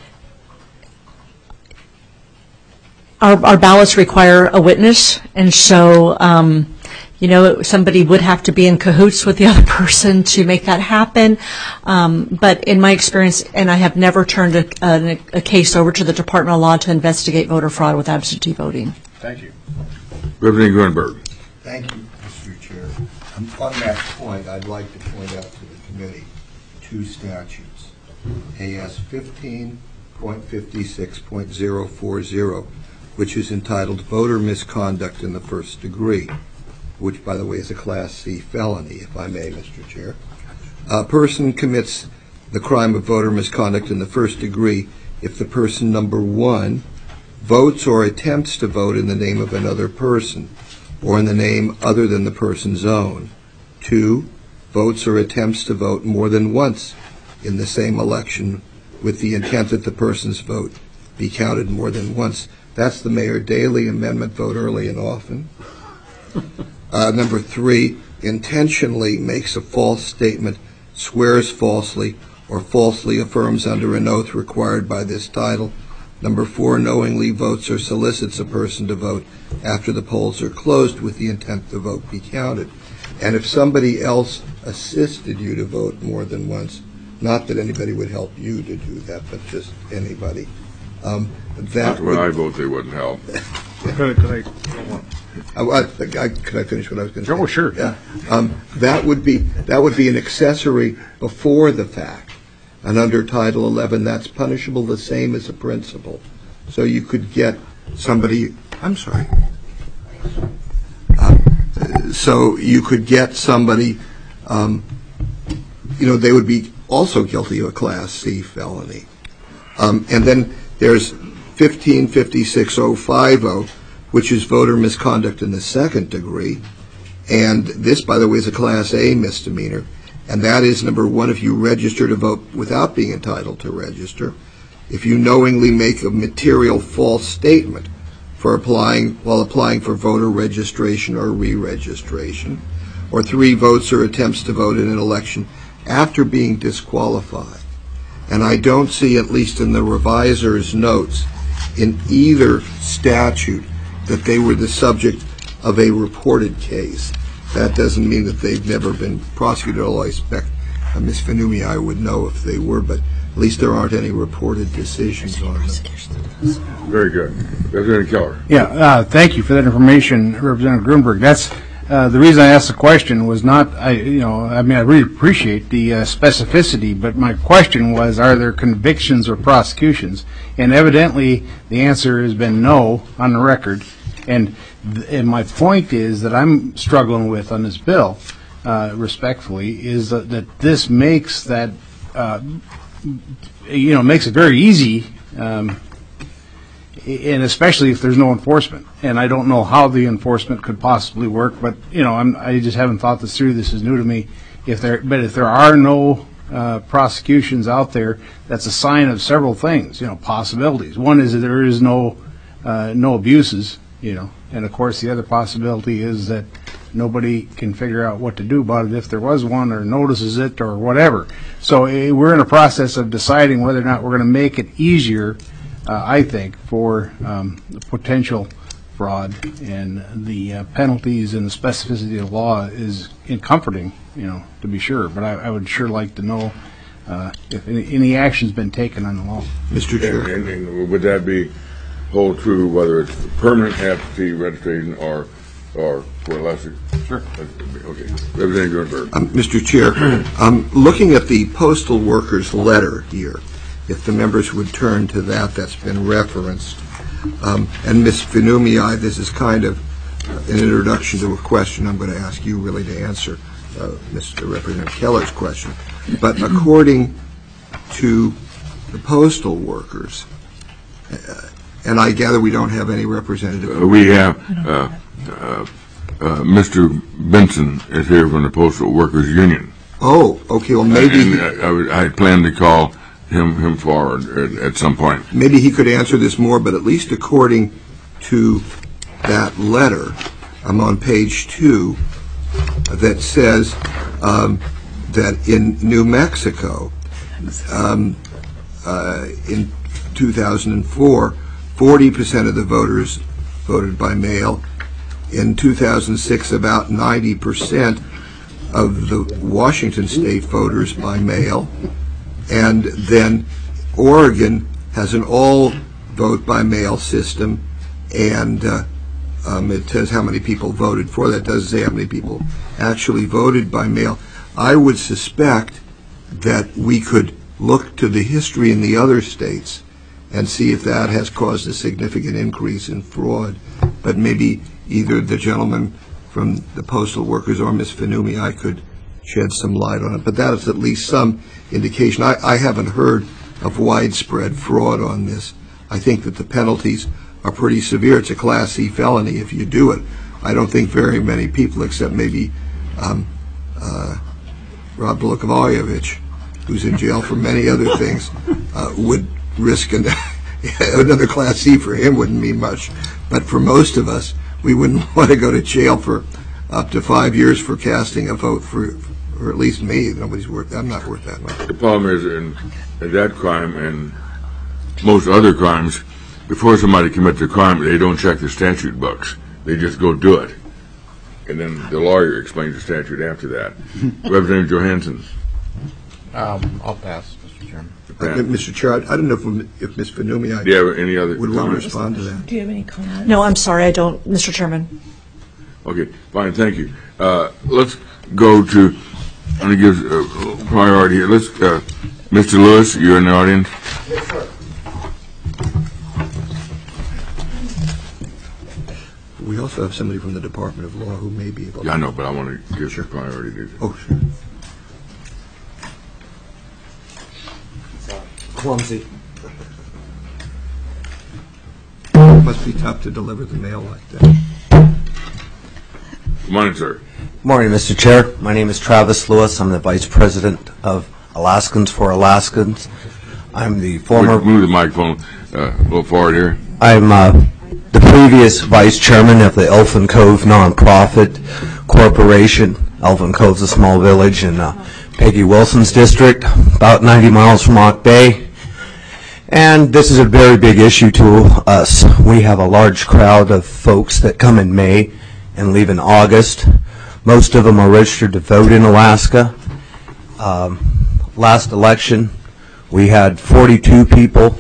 Speaker 8: our, our ballots require a witness, and so um, you know, somebody would have to be in cahoots with the other person to make that happen. Um, but in my experience, and I have never turned a, a, a case over to the Department of Law to investigate voter fraud with absentee voting.
Speaker 5: Thank you.
Speaker 1: Representative Grunberg.
Speaker 10: Thank you, Mister Chair. Um, On that point, I'd like to point out to the committee two statutes. A S fifteen point fifty-six point zero four zero, which is entitled Voter Misconduct in the First Degree, which, by the way, is a Class C felony, if I may, Mister Chair. A person commits the crime of voter misconduct in the first degree if the person, number one, votes or attempts to vote in the name of another person or in the name other than the person's own. Two, votes or attempts to vote more than once in the same election with the intent that the person's vote be counted more than once. That's the Mayor Daley Amendment, vote early and often. Uh, number three, intentionally makes a false statement, swears falsely, or falsely affirms under an oath required by this title. Number four, knowingly votes or solicits a person to vote after the polls are closed with the intent the vote be counted. And if somebody else assisted you to vote more than once, not that anybody would help you to do that, but just anybody, um, that
Speaker 1: When
Speaker 10: would,
Speaker 1: I vote, they wouldn't help.
Speaker 5: Could, could I,
Speaker 10: I, I, I, could I finish what I was going to say?
Speaker 5: Oh, sure.
Speaker 10: Yeah. Um, that would be that would be an accessory before the fact, and under Title eleven, that's punishable the same as a principal. So you could get somebody. I'm sorry. Uh, so you could get somebody. Um, you know, they would be also guilty of a Class C felony. Um, and then there's fifteen fifty-six oh fifty, which is voter misconduct in the second degree. And this, by the way, is a Class A misdemeanor. And that is, number one, if you register to vote without being entitled to register. If you knowingly make a material false statement for applying while applying for voter registration or re-registration. Or three, votes or attempts to vote in an election after being disqualified. And I don't see, at least in the reviser's notes, in either statute that they were the subject of a reported case. That doesn't mean that they've never been prosecuted, although I expect uh, Miz Fanumi, I would know if they were, but at least there aren't any reported decisions on them.
Speaker 1: Very good. Representative Keller.
Speaker 5: Yeah, uh, thank you for that information, Representative Grunberg. That's uh, the reason I asked the question was not, I, you know, I mean, I really appreciate the uh, specificity, but my question was, are there convictions or prosecutions? And evidently, the answer has been no on the record. And, th- and my point is that I'm struggling with on this bill, uh, respectfully, is that, that this makes that, uh, you know, makes it very easy, um, and especially if there's no enforcement. And I don't know how the enforcement could possibly work, but, you know, I'm, I just haven't thought this through. This is new to me. If there, but if there are no uh, prosecutions out there, that's a sign of several things, you know, possibilities. One is that there is no, uh, no abuses. You know, and of course the other possibility is that nobody can figure out what to do about it if there was one, or notices it, or whatever. So uh, we're in a process of deciding whether or not we're going to make it easier, uh, I think, for um, the potential fraud, and the uh, penalties and the specificity of the law is in comforting, you know, to be sure. But I, I would sure like to know uh, if any, any action's been taken on the law.
Speaker 10: Mister Chair.
Speaker 1: And, and, and would that be hold true whether it's permanent absentee registration or or for lesser?
Speaker 5: Sure.
Speaker 1: Okay. Representative Grunberg.
Speaker 10: Um, Mister Chair, um, looking at the postal workers' letter here, if the members would turn to that, that's been referenced. Um, and Miz Fanumi, this is kind of uh, an introduction to a question I'm going to ask you really to answer, uh, Mister Representative Keller's question. But according to the postal workers, uh, and I gather we don't have any representative.
Speaker 1: Uh, we have uh, uh, uh, Mister Benson is here from the Postal Workers Union.
Speaker 10: Oh, okay. Well, maybe.
Speaker 1: And, uh, I, would, I plan to call him him forward at, at some point.
Speaker 10: Maybe he could answer this more, but at least according to that letter, I'm on page two, that says um, that in New Mexico, um, uh, in two thousand four, forty percent of the voters voted by mail. In two thousand six, about ninety percent of the Washington state voters by mail. And then Oregon has an all vote by mail system, and uh, um, it says how many people voted for that. It doesn't say how many people actually voted by mail. I would suspect that we could look to the history in the other states and see if that has caused a significant increase in fraud. But maybe either the gentleman from the Postal Workers or Miz Fanumi, I could shed some light on it. But that is at least some indication. I, I haven't heard of widespread fraud on this. I think that the penalties are pretty severe. It's a Class C felony if you do it. I don't think very many people, except maybe um, uh, Rob Blikovojevic, who's in jail for many other things, uh, would risk an, another Class C for him wouldn't mean much. But for most of us, we wouldn't want to go to jail for up to five years for casting a vote for, or at least me. Nobody's worth. I'm not worth that much.
Speaker 1: The problem is in, in that crime and most other crimes, before somebody commits a crime, they don't check the statute books. They just go do it, and then the lawyer explains the statute after that. Representative Johansson.
Speaker 6: Um, I'll pass, Mister Chairman.
Speaker 10: Uh, Mister Chair, I, I don't know if, if Miz Fanumi I
Speaker 1: Do you have any other
Speaker 10: would want to
Speaker 1: comments?
Speaker 10: respond to that.
Speaker 9: Do you have any comments?
Speaker 8: No, I'm sorry, I don't, Mister Chairman.
Speaker 1: Okay, fine, thank you. Uh, let's go to, I'm going to give uh, priority here. Let's, uh, Mister Lewis, you're in the audience.
Speaker 11: Yes, sir.
Speaker 10: We also have somebody from the Department of Law who may be able to.
Speaker 1: Yeah, I know, but I want to give sure. priority to
Speaker 10: Oh, sure.
Speaker 11: Clumsy.
Speaker 10: It must be tough to deliver the mail like that.
Speaker 1: Good morning, sir.
Speaker 11: Good morning, Mister Chair. My name is Travis Lewis. I'm the Vice President of Alaskans for Alaskans. I'm the former...
Speaker 1: Move the microphone uh, a little forward here.
Speaker 11: I'm uh, the previous Vice Chairman of the Elfin Cove Nonprofit Corporation. Elfin Cove's a small village in uh, Peggy Wilson's district, about ninety miles from Auk Bay. And this is a very big issue to us. We have a large crowd of folks that come in May and leave in August. Most of them are registered to vote in Alaska. Um, last election, we had forty-two people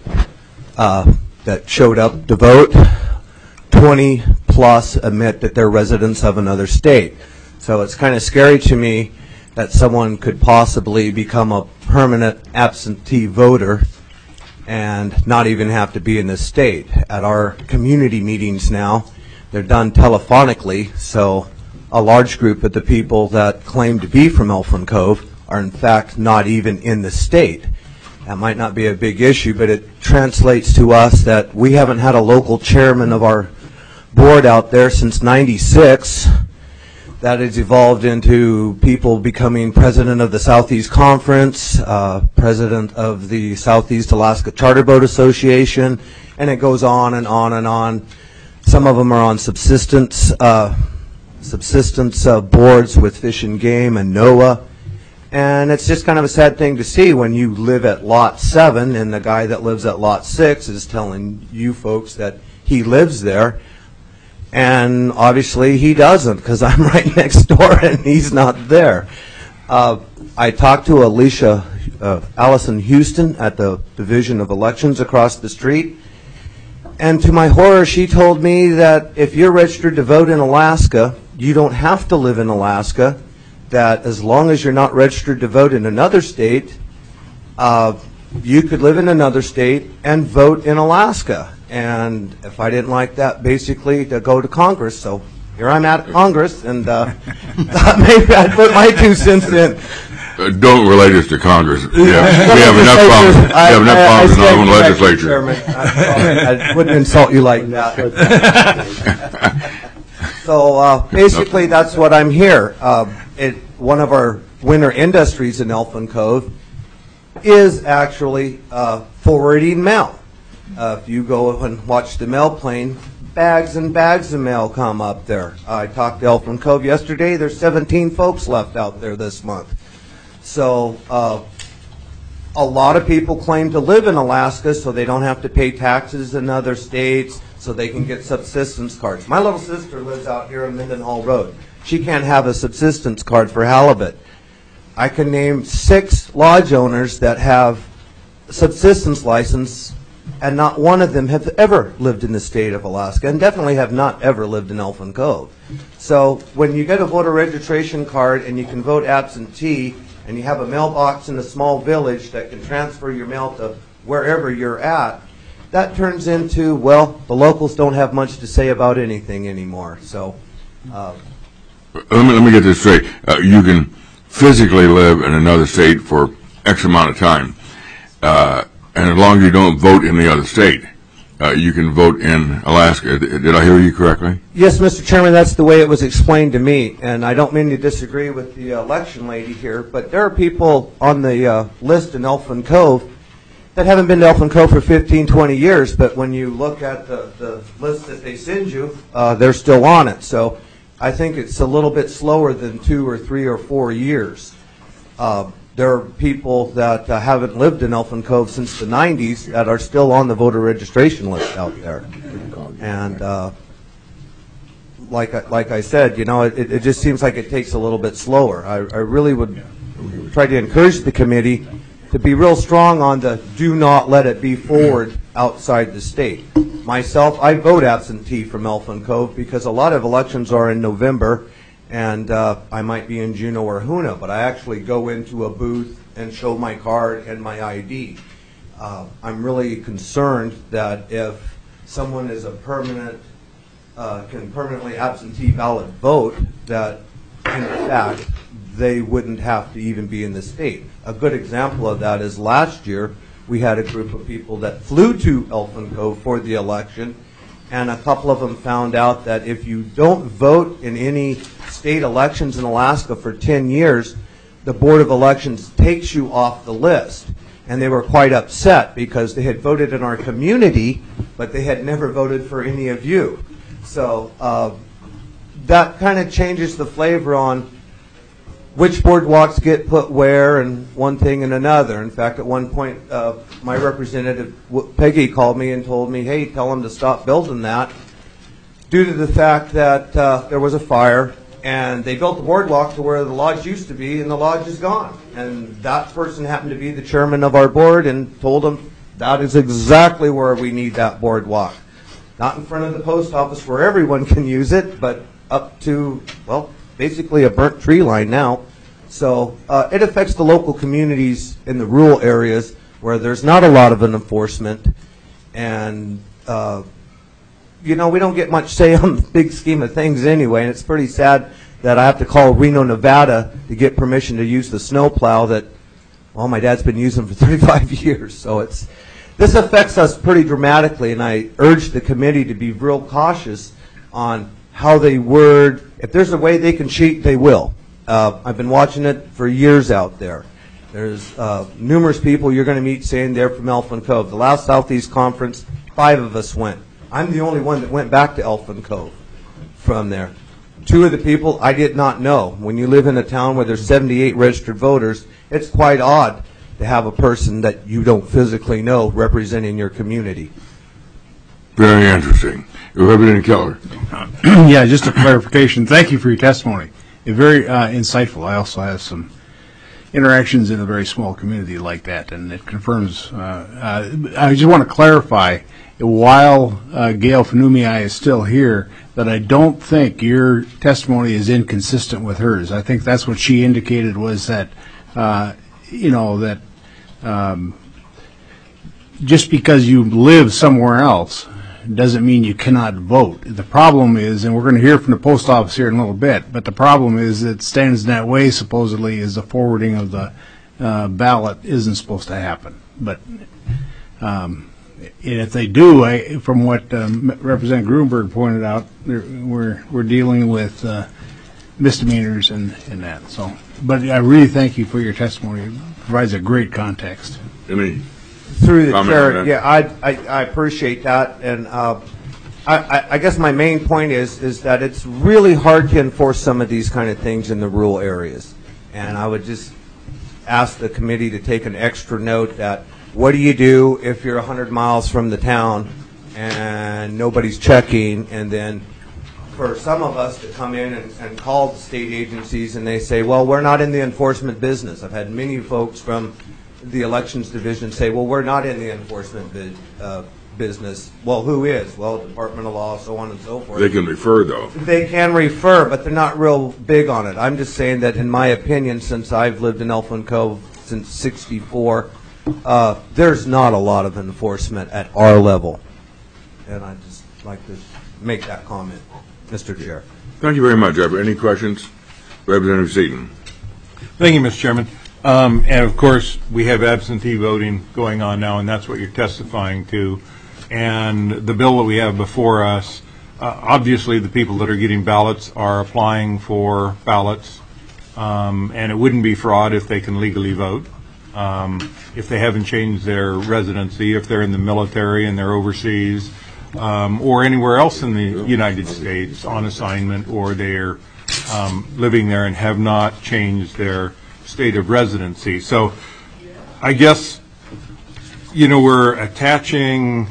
Speaker 11: uh, that showed up to vote. twenty plus admit that they're residents of another state. So it's kind of scary to me that someone could possibly become a permanent absentee voter and not even have to be in the state. At our community meetings now, they're done telephonically, so a large group of the people that claim to be from Elfin Cove are in fact not even in the state. That might not be a big issue, but it translates to us that we haven't had a local chairman of our board out there since ninety-six. That has evolved into people becoming president of the Southeast Conference, uh, president of the Southeast Alaska Charter Boat Association, and it goes on and on and on. Some of them are on subsistence uh, subsistence uh, boards with Fish and Game and NOAA, and it's just kind of a sad thing to see when you live at Lot seven and the guy that lives at Lot six is telling you folks that he lives there. And obviously he doesn't, because I'm right next door and he's not there. Uh, I talked to Alicia, uh, Allison Houston at the Division of Elections across the street. And to my horror, she told me that if you're registered to vote in Alaska, you don't have to live in Alaska, that as long as you're not registered to vote in another state, uh, you could live in another state and vote in Alaska. And if I didn't like that, basically to go to Congress. So here I'm at Congress, and uh, thought maybe I'd put my two cents in.
Speaker 1: Uh, don't relate us to Congress. Yeah, we have enough problems. We have enough problems in our own legislature.
Speaker 11: Chairman. I, I wouldn't insult you like that. So uh, basically, that's what I'm here. Uh, it, one of our winter industries in Elfin Cove is actually uh, forwarding mail. Uh, if you go and watch the mail plane, bags and bags of mail come up there. I talked to Elfin Cove yesterday. There's seventeen folks left out there this month. So uh, a lot of people claim to live in Alaska so they don't have to pay taxes in other states, so they can get subsistence cards. My little sister lives out here on Mendenhall Road. She can't have a subsistence card for halibut. I can name six lodge owners that have subsistence license, and not one of them have ever lived in the state of Alaska, and definitely have not ever lived in Elfin Cove. So when you get a voter registration card and you can vote absentee, and you have a mailbox in a small village that can transfer your mail to wherever you're at, that turns into, well, the locals don't have much to say about anything anymore. So, uh,
Speaker 1: let me let me get this straight. Uh, you can physically live in another state for X amount of time, uh, and as long as you don't vote in the other state, uh, you can vote in Alaska. Did I hear you correctly?
Speaker 11: Yes, Mister Chairman, that's the way it was explained to me, and I don't mean to disagree with the election lady here, but there are people on the uh, list in Elfin Cove that haven't been to Elfin Cove for fifteen, twenty years, but when you look at the, the list that they send you, uh, they're still on it. So I think it's a little bit slower than two or three or four years. Uh, there are people that uh, haven't lived in Elfin Cove since the nineties that are still on the voter registration list out there. And uh, like, I, like I said, you know, it, it just seems like it takes a little bit slower. I, I really would try to encourage the committee to be real strong on the do not let it be forward outside the state. Myself, I vote absentee from Elfin Cove because a lot of elections are in November, and uh, I might be in Juneau or Hoonah, but I actually go into a booth and show my card and my I D. Uh, I'm really concerned that if someone is a permanent, uh, can permanently absentee ballot vote, that in fact they wouldn't have to even be in the state. A good example of that is last year we had a group of people that flew to Elfin Cove for the election, and a couple of them found out that if you don't vote in any state elections in Alaska for ten years, the Board of Elections takes you off the list. And they were quite upset because they had voted in our community, but they had never voted for any of you. So uh, that kind of changes the flavor on which boardwalks get put where and one thing and another. In fact, at one point, uh, my representative, Peggy, called me and told me, hey, tell them to stop building that, due to the fact that uh, there was a fire, and they built the boardwalk to where the lodge used to be, and the lodge is gone. And that person happened to be the chairman of our board and told them that is exactly where we need that boardwalk. Not in front of the post office where everyone can use it, but up to, well, basically a burnt tree line now. So uh, it affects the local communities in the rural areas where there's not a lot of an enforcement, and uh, you know, we don't get much say on the big scheme of things anyway, and it's pretty sad that I have to call Reno, Nevada to get permission to use the snowplow that, well, my dad's been using for thirty-five years. So it's, this affects us pretty dramatically, and I urge the committee to be real cautious on how they word. If there's a way they can cheat, they will. Uh, I've been watching it for years out there. There's uh, numerous people you're going to meet saying they're from Elfin Cove. The last Southeast Conference, five of us went. I'm the only one that went back to Elfin Cove from there. Two of the people I did not know. When you live in a town where there's seventy-eight registered voters, it's quite odd to have a person that you don't physically know representing your community.
Speaker 1: Very interesting. Representative Keller.
Speaker 5: Yeah, just a clarification. Thank you for your testimony. It very uh, insightful. I also have some interactions in a very small community like that, and it confirms. Uh, uh, I just want to clarify, while uh, Gail Fanumii is still here, that I don't think your testimony is inconsistent with hers. I think that's what she indicated, was that, uh, you know, that um, just because you live somewhere else doesn't mean you cannot vote. The problem is, and we're going to hear from the post office here in a little bit, but the problem is that stands in that way, supposedly, is the forwarding of the uh, ballot isn't supposed to happen. But um, if they do, I, from what um, Representative Gruenberg pointed out, we're we're dealing with uh, misdemeanors and, and that. So, but I really thank you for your testimony. It provides a great context.
Speaker 1: Any
Speaker 12: Through the
Speaker 1: comment on
Speaker 12: chair,
Speaker 1: that?
Speaker 12: yeah, I, I, I appreciate that, and uh, I, I, I guess my main point is is that it's really hard to enforce some of these kind of things in the rural areas, and I would just ask the committee to take an extra note that what do you do if you're one hundred miles from the town and nobody's checking, and then for some of us to come in and, and call the state agencies and they say, well, we're not in the enforcement business. I've had many folks from the elections division say, well, we're not in the enforcement bu- uh, business. Well, who is? Well, Department of Law, so on and so forth.
Speaker 1: They can refer, though.
Speaker 12: They can refer, but they're not real big on it. I'm just saying that in my opinion, since I've lived in Elfin Cove since sixty-four, uh, there's not a lot of enforcement at our level. And I'd just like to make that comment, Mister Chair.
Speaker 1: Thank you very much. Are there any questions? Representative Seaton.
Speaker 7: Thank you, Mister Chairman. Um, and of course, we have absentee voting going on now, and that's what you're testifying to. And the bill that we have before us, uh, obviously the people that are getting ballots are applying for ballots, um, and it wouldn't be fraud if they can legally vote. Um, if they haven't changed their residency, if they're in the military and they're overseas, um, or anywhere else in the United States on assignment, or they're um, living there and have not changed their state of residency. So I guess, you know, we're attaching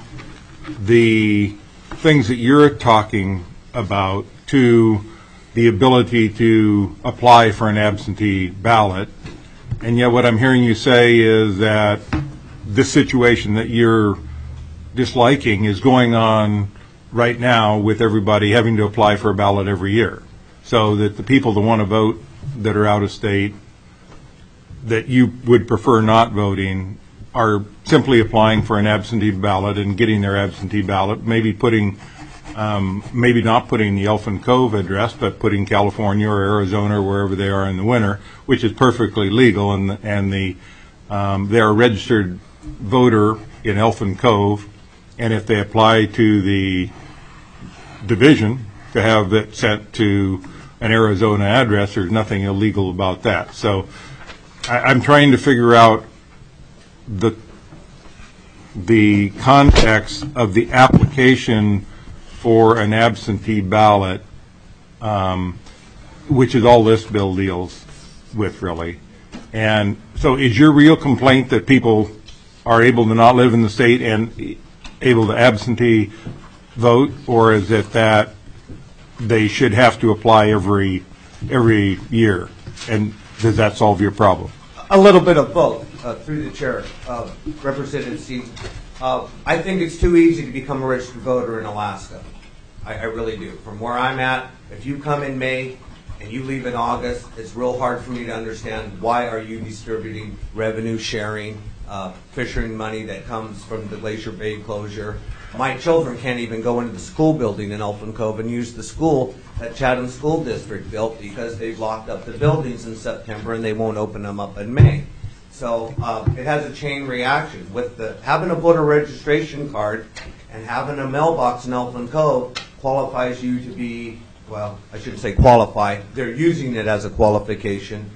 Speaker 7: the things that you're talking about to the ability to apply for an absentee ballot. And yet what I'm hearing you say is that this situation that you're disliking is going on right now with everybody having to apply for a ballot every year. So that the people that want to vote that are out of state, that you would prefer not voting, are simply applying for an absentee ballot and getting their absentee ballot, maybe putting, um, maybe not putting the Elfin Cove address, but putting California or Arizona or wherever they are in the winter, which is perfectly legal, and the, and the um, they're a registered voter in Elfin Cove, and if they apply to the division to have it sent to an Arizona address, there's nothing illegal about that. So I, I'm trying to figure out the the context of the application for an absentee ballot, um, which is all this bill deals with, really. And so is your real complaint that people are able to not live in the state and able to absentee vote, or is it that they should have to apply every every year? And does that solve your problem?
Speaker 12: A little bit of both, uh, through the chair. Uh, Representative Seaton, uh, I think it's too easy to become a registered voter in Alaska. I, I really do. From where I'm at, if you come in May and you leave in August, it's real hard for me to understand why are you distributing revenue sharing, uh, fishing money that comes from the Glacier Bay closure. My children can't even go into the school building in Elfin Cove and use the school that Chatham School District built because they've locked up the buildings in September and they won't open them up in May. So uh, it has a chain reaction. With the having a voter registration card and having a mailbox in Elfin Cove qualifies you to be, well, I shouldn't say qualify, they're using it as a qualification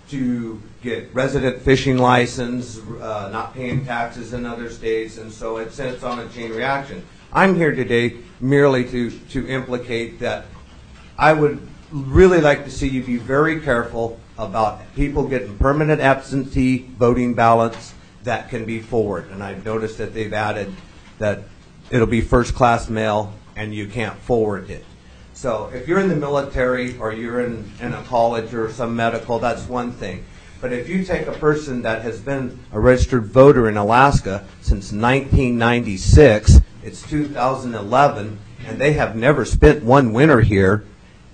Speaker 12: to get resident fishing license, uh, not paying taxes in other states, and so it sits on a chain reaction. I'm here today merely to, to implicate that I would really like to see you be very careful about people getting permanent absentee voting ballots that can be forwarded. And I've noticed that they've added that it'll be first class mail and you can't forward it. So if you're in the military or you're in, in a college or some medical, that's one thing. But if you take a person that has been a registered voter in Alaska since nineteen ninety-six, it's two thousand eleven, and they have never spent one winter here,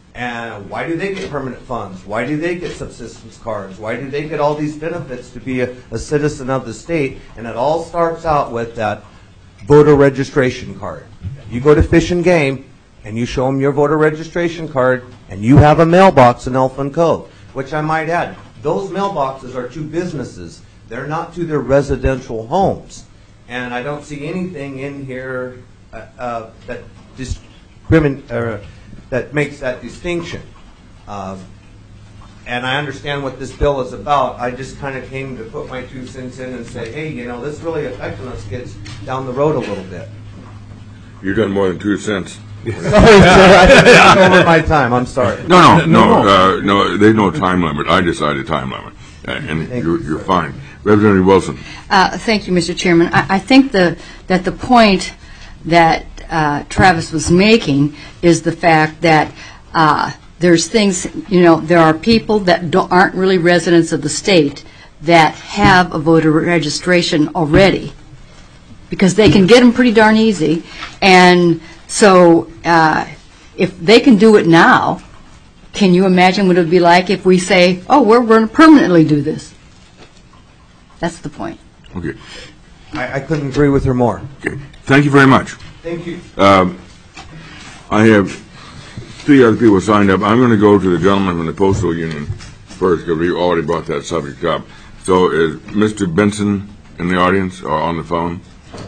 Speaker 12: and why do they get permanent funds? Why do they get subsistence cards? Why do they get all these benefits to be a, a citizen of the state? And it all starts out with that voter registration card. You go to Fish and Game, and you show them your voter registration card, and you have a mailbox in Elfin Cove, which I might add, those mailboxes are to businesses. They're not to their residential homes. And I don't see anything in here uh, uh, that discrimin- uh, that makes that distinction. Um, And I understand what this bill is about. I just kind of came to put my two cents in and say, hey, you know, this is really affecting us kids down the road a little bit.
Speaker 1: You've done more than two cents.
Speaker 12: Sorry, sir, I took over my time. I'm sorry.
Speaker 1: No, no, no, uh, no. There's no time limit. I decided time limit, uh, and you're, you're fine. Representative Wilson.
Speaker 4: Uh, Thank you, Mister Chairman. I I think the that the point that uh, Travis was making is the fact that uh, there's things, you know, there are people that don't, aren't really residents of the state that have a voter registration already, because they can get them pretty darn easy. And so uh, if they can do it now, can you imagine what it would be like if we say, oh, we're going to permanently do this? That's the point.
Speaker 1: Okay.
Speaker 12: I, I couldn't agree with her more.
Speaker 1: Okay. Thank you very much.
Speaker 12: Thank you.
Speaker 1: Um, I have three other people signed up. I'm going to go to the gentleman from the Postal Union first, because we already brought that subject up. So is Mister Benson in the audience or on the phone?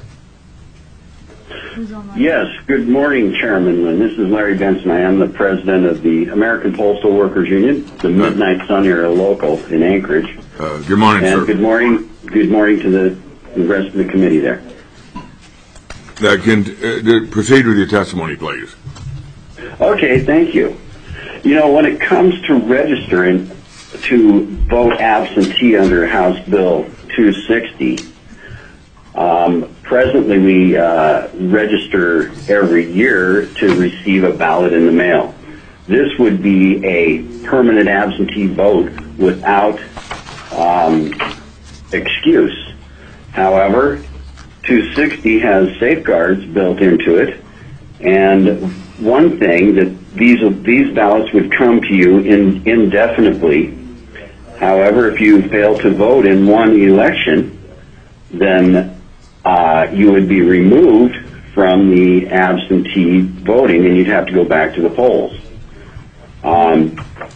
Speaker 13: Yes, good morning, Chairman. And this is Larry Benson. I am the president of the American Postal Workers Union, the Midnight Sun area local in Anchorage.
Speaker 1: Uh, good morning,
Speaker 13: and
Speaker 1: sir.
Speaker 13: Good morning. Good morning to the, the rest of the committee there.
Speaker 1: Uh, can uh, proceed with your testimony, please.
Speaker 13: Okay, thank you. You know, when it comes to registering to vote absentee under House Bill two sixty, um, presently we uh, register every year to receive a ballot in the mail. This would be a permanent absentee vote without um, excuse. However, two sixty has safeguards built into it, and one thing that these these ballots would come to you in, indefinitely. However, if you fail to vote in one election, then uh, you would be removed from the absentee voting, and you'd have to go back to the polls. Um,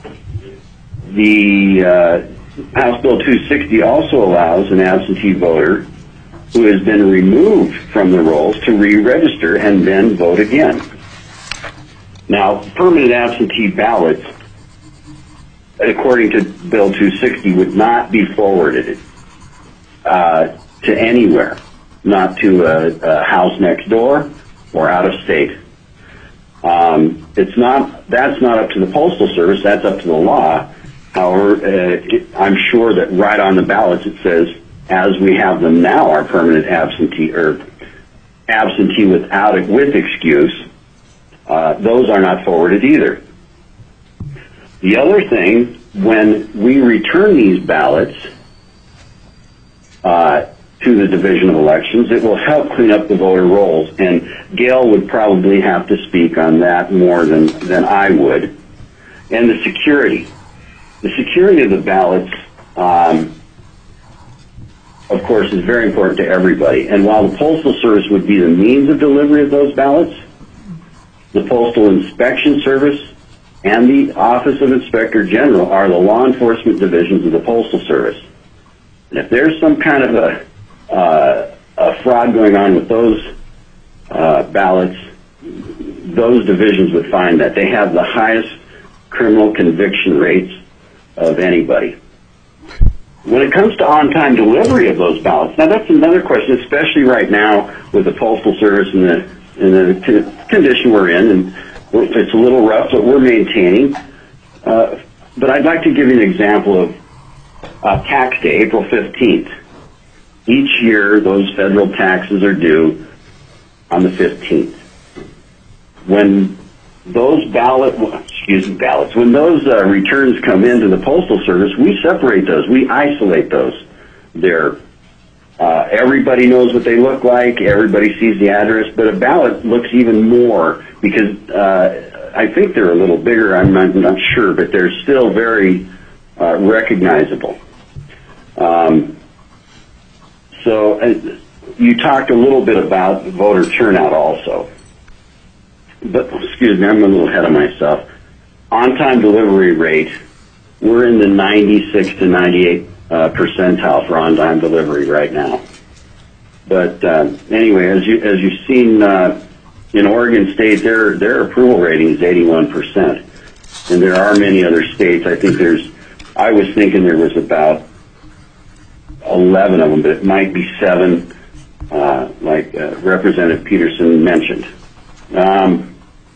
Speaker 13: the uh, House Bill two sixty also allows an absentee voter who has been removed from the rolls to re-register and then vote again. Now, permanent absentee ballots, according to Bill two sixty, would not be forwarded uh, to anywhere, not to a, a house next door or out of state. Um, it's not. That's not up to the Postal Service. That's up to the law. However, uh, it, I'm sure that right on the ballots it says, as we have them now, are permanent absentee or absentee without it with excuse. Uh, those are not forwarded either. The other thing, when we return these ballots uh, to the Division of Elections, it will help clean up the voter rolls. And Gail would probably have to speak on that more than, than I would. And the security. The security of the ballots, um, of course, is very important to everybody. And while the Postal Service would be the means of delivery of those ballots, the Postal Inspection Service and the Office of Inspector General are the law enforcement divisions of the Postal Service. And if there's some kind of a, uh, a fraud going on with those uh, ballots, those divisions would find that they have the highest criminal conviction rates of anybody. When it comes to on-time delivery of those ballots, now that's another question, especially right now with the Postal Service and the in the t- condition we're in, and it's a little rough, but we're maintaining. Uh, but I'd like to give you an example of uh, tax day, April fifteenth. Each year, those federal taxes are due on the fifteenth. When those ballot, excuse me, ballots, when those uh, returns come into the Postal Service, we separate those, we isolate those. They're Uh, everybody knows what they look like. Everybody sees the address, but a ballot looks even more because uh, I think they're a little bigger. I'm not, not sure, but they're still very uh, recognizable. Um, so uh, you talked a little bit about voter turnout also, but excuse me, I'm a little ahead of myself. On-time delivery rate, we're in the ninety-six to ninety-eight Uh, percentile for on-time delivery right now. But uh, anyway, as you as you've seen uh, in Oregon State, their their approval rating is eighty-one percent. and there are many other states. I think there's, I was thinking there was about eleven of them, but it might be seven, uh, like uh, Representative Peterson mentioned. Um,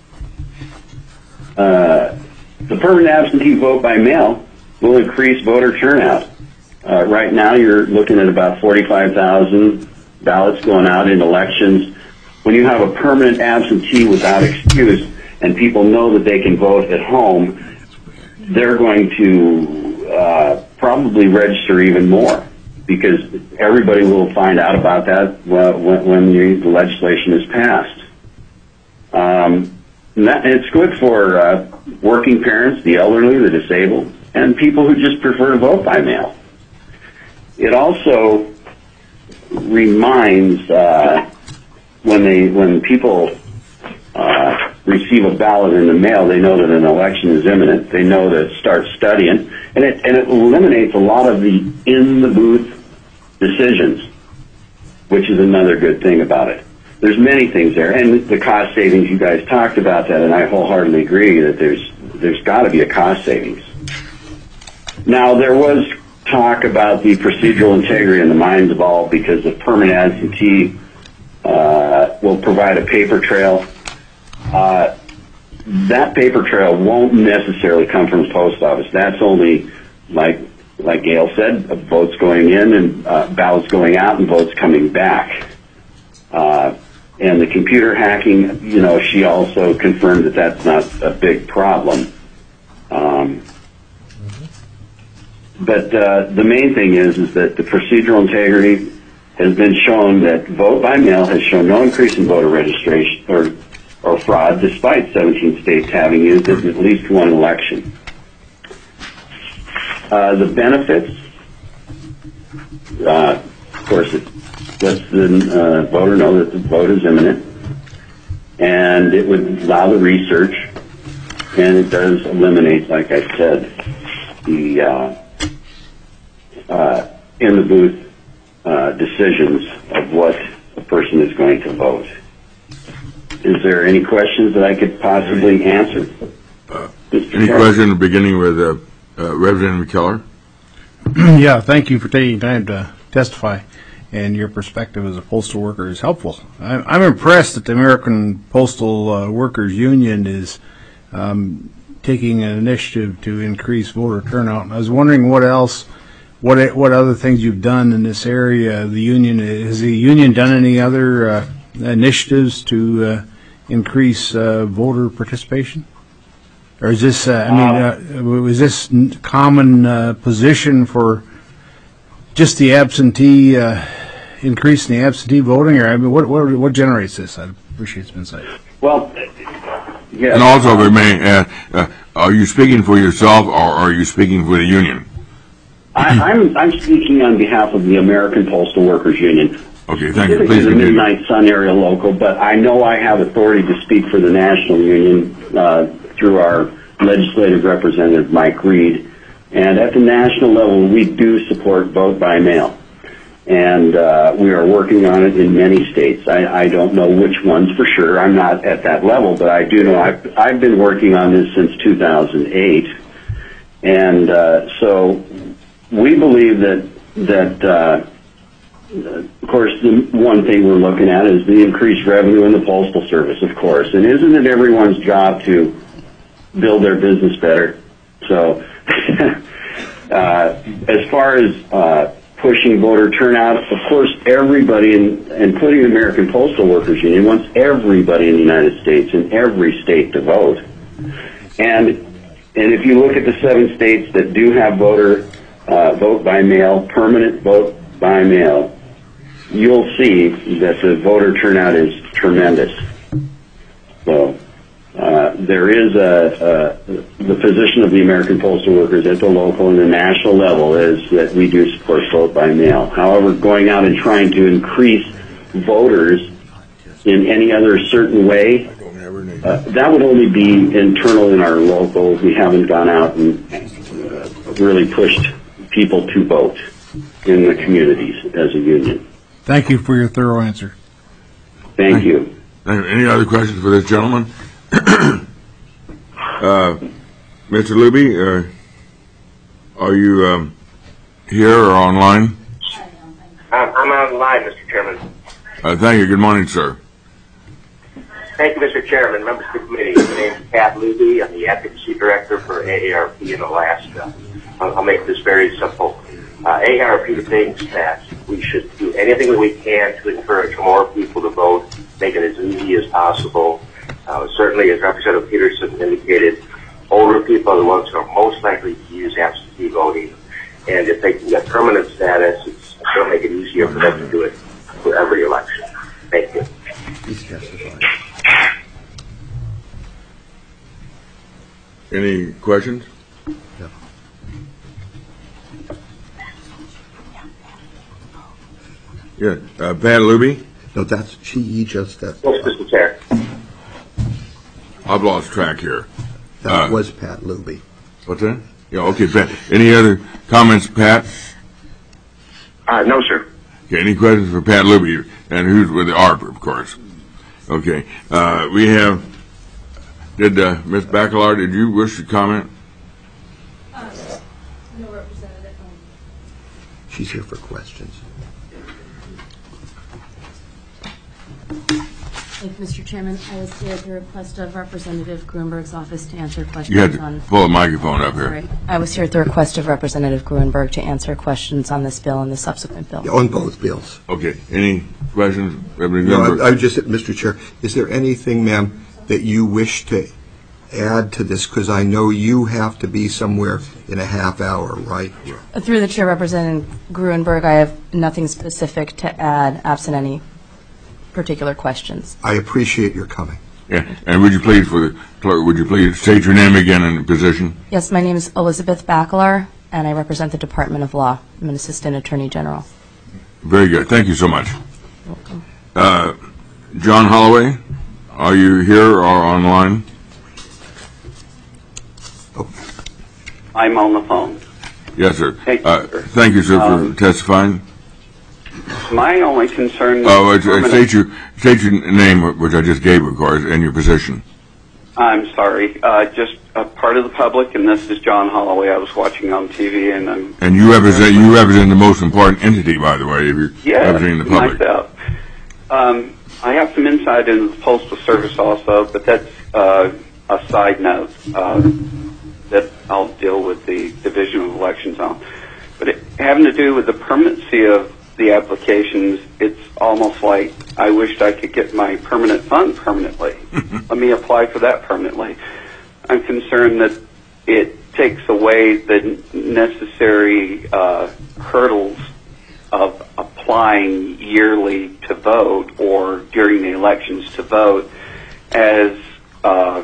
Speaker 13: uh, the permanent absentee vote by mail will increase voter turnout. Uh, right now, you're looking at about forty-five thousand ballots going out in elections. When you have a permanent absentee without excuse, and people know that they can vote at home, they're going to uh, probably register even more, because everybody will find out about that when, when the legislation is passed. Um, and that, and it's good for uh, working parents, the elderly, the disabled, and people who just prefer to vote by mail. It also reminds uh, when they when people uh, receive a ballot in the mail, they know that an election is imminent. They know to start studying, and it and it eliminates a lot of the in the booth decisions, which is another good thing about it. There's many things there, and the cost savings. You guys talked about that, and I wholeheartedly agree that there's there's got to be a cost savings. Now, there was talk about the procedural integrity in the minds of all, because the permanent absentee uh, will provide a paper trail. Uh, that paper trail won't necessarily come from the post office. That's only, like like Gail said, votes going in and uh, ballots going out and votes coming back. Uh, and the computer hacking, you know, she also confirmed that that's not a big problem. Um, But uh, the main thing is, is that the procedural integrity has been shown that vote by mail has shown no increase in voter registration or, or fraud, despite seventeen states having used it in at least one election. Uh, the benefits, uh, of course, it lets the uh, voter know that the vote is imminent, and it would allow the research, and it does eliminate, like I said, the uh, Uh, in the booth uh, decisions of what a person is going to vote. Is there any questions that I could possibly answer?
Speaker 1: Uh, any question beginning with uh, uh, Representative Keller?
Speaker 5: Yeah, thank you for taking time to testify, and your perspective as a postal worker is helpful. I'm, I'm impressed that the American Postal uh, Workers Union is um, taking an initiative to increase voter turnout. And I was wondering what else What what other things you've done in this area? The union has the union done any other uh, initiatives to uh, increase uh, voter participation, or is this? Uh, I mean, uh, is this common uh, position for just the absentee uh, increase in the absentee voting, or I mean, what what, what generates this? I'd appreciate some insight.
Speaker 13: Well, yeah.
Speaker 1: And also, remain. Uh, uh, are you speaking for yourself, or are you speaking for the union?
Speaker 13: I, I'm I'm speaking on behalf of the American Postal Workers Union.
Speaker 1: Okay, thank you. Please
Speaker 13: the
Speaker 1: continue.
Speaker 13: Midnight Sun area local, but I know I have authority to speak for the national union uh, through our legislative representative, Mike Reed. And at the national level, we do support vote by mail. And uh, we are working on it in many states. I, I don't know which ones for sure. I'm not at that level, but I do know I've, I've been working on this since two thousand eight. And uh, so we believe that, that uh, of course, the one thing we're looking at is the increased revenue in the Postal Service, of course. And isn't it everyone's job to build their business better? So uh, as far as uh, pushing voter turnout, of course, everybody, in, including the American Postal Workers Union, wants everybody in the United States, in every state, to vote. And, and if you look at the seven states that do have voter Uh, vote by mail, permanent vote by mail, you'll see that the voter turnout is tremendous. So uh, there is a, a the position of the American Postal Workers at the local and the national level is that we do support vote by mail. However, going out and trying to increase voters in any other certain way, uh, that would only be internal in our local. We haven't gone out and uh, really pushed people to vote in the communities as a union.
Speaker 5: Thank you for your thorough answer.
Speaker 13: Thank you.
Speaker 1: Any other questions for this gentleman? uh, Mister Luby, uh, are you um, here or online?
Speaker 14: I'm, I'm online, Mister Chairman.
Speaker 1: Uh, thank you. Good morning, sir.
Speaker 14: Thank you, Mister Chairman, members of the committee. My name is Pat Luby. I'm the advocacy director for A A R P in Alaska. I'll, I'll make this very simple. Uh, A A R P thinks that we should do anything that we can to encourage more people to vote, make it as easy as possible. Uh, certainly, as Representative Peterson indicated, older people are the ones who are most likely to use absentee voting. And if they can get permanent status, it's going to make it easier for them to do it for every election. Thank you.
Speaker 10: Please testify.
Speaker 1: Any questions?
Speaker 10: No.
Speaker 1: Yeah, uh, Pat Luby?
Speaker 10: No, that's, she, he just testified.
Speaker 14: Yes, Mister Chair.
Speaker 1: I've lost track here.
Speaker 10: That
Speaker 1: Uh,
Speaker 10: was Pat Luby.
Speaker 1: What's that? Yeah, okay, Pat. Any other comments, Pat?
Speaker 14: Uh, no, sir.
Speaker 1: Okay, any questions for Pat Luby? And who's with the A R P, of course. Okay, uh, we have, did, uh, Miz Bacalar, did you wish to comment?
Speaker 3: Uh, no representative.
Speaker 10: She's here for questions.
Speaker 15: Thank you, Mister Chairman. I was here at the request of Representative Gruenberg's office to answer questions
Speaker 1: You had to
Speaker 15: on...
Speaker 1: pull the microphone up here.
Speaker 15: Sorry. I was here at the request of Representative Gruenberg to answer questions on this bill and the subsequent bill.
Speaker 10: On both bills.
Speaker 1: Okay, any questions, Representative
Speaker 10: No,
Speaker 1: Greenberg?
Speaker 10: I, I just, Mister Chair, is there anything, ma'am, that you wish to add to this? Because I know you have to be somewhere in a half hour, right?
Speaker 15: Through the Chair, Representative Gruenberg, I have nothing specific to add, absent any particular questions.
Speaker 10: I appreciate your coming.
Speaker 1: Yeah, and would you please, for the clerk, would you please state your name again and position?
Speaker 15: Yes, my name is Elizabeth Bacalar, and I represent the Department of Law. I'm an Assistant Attorney General.
Speaker 1: Very good, thank you so much.
Speaker 15: You're welcome.
Speaker 1: Uh, John Holloway, are you here or online?
Speaker 16: I'm on the phone.
Speaker 1: Yes, sir.
Speaker 16: Thank you,
Speaker 1: Uh,
Speaker 16: sir.
Speaker 1: Thank you, sir, for
Speaker 16: Um,
Speaker 1: testifying.
Speaker 16: My only concern.
Speaker 1: Oh,
Speaker 16: with
Speaker 1: uh,
Speaker 16: permanent-
Speaker 1: state your, state your name, which I just gave, of course, and your position.
Speaker 16: I'm sorry. Uh, just a part of the public, and this is John Holloway. I was watching on T V, and I'm.
Speaker 1: And you represent, you represent the most important entity, by the way, if you're
Speaker 16: Yeah,
Speaker 1: representing the public.
Speaker 16: myself. Um, I have some insight into the Postal Service also, but that's uh, a side note uh, that I'll deal with the Division of Elections on. But it, having to do with the permanency of the applications, it's almost like I wished I could get my permanent fund permanently. Let me apply for that permanently. I'm concerned that it takes away the necessary uh, hurdles of applying yearly to vote or during the elections to vote, as uh,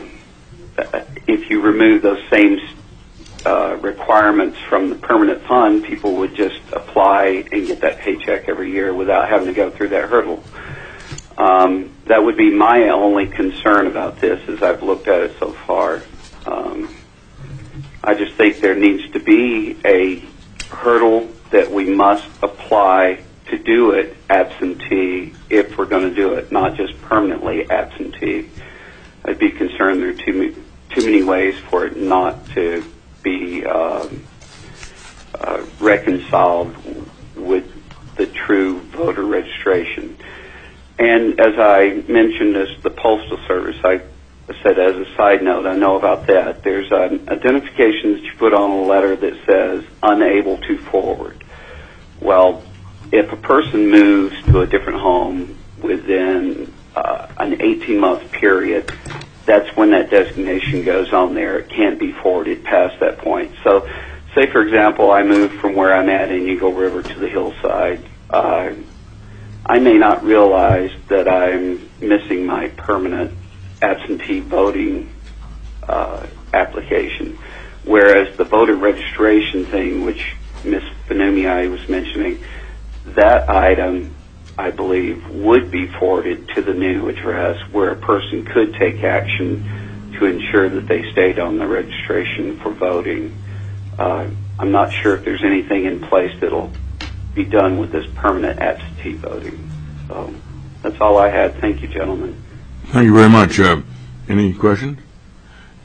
Speaker 16: if you remove those same uh, requirements from the permanent fund, people would just apply and get that paycheck every year without having to go through that hurdle. Um, that would be my only concern about this as I've looked at it so far. Um, I just think there needs to be a hurdle that we must apply to do it absentee if we're going to do it, not just permanently absentee. I'd be concerned there are too, too many ways for it not to be uh, uh, reconciled with the true voter registration. And as I mentioned, as the Postal Service, I said as a side note, I know about that. There's an identification that you put on a letter that says unable to forward. Well, if a person moves to a different home within uh, an eighteen-month period, that's when that designation goes on there. It can't be forwarded past that point. So, say, for example, I move from where I'm at in Eagle River to the hillside. Uh, I may not realize that I'm missing my permanent absentee voting uh, application, whereas the voter registration thing, which Miz Fanumi was mentioning, that item, I believe, would be forwarded to the new address where a person could take action to ensure that they stayed on the registration for voting. Uh, I'm not sure if there's anything in place that'll be done with this permanent absentee voting. So that's all I had. Thank you, gentlemen.
Speaker 1: Thank you very much. Uh, any questions?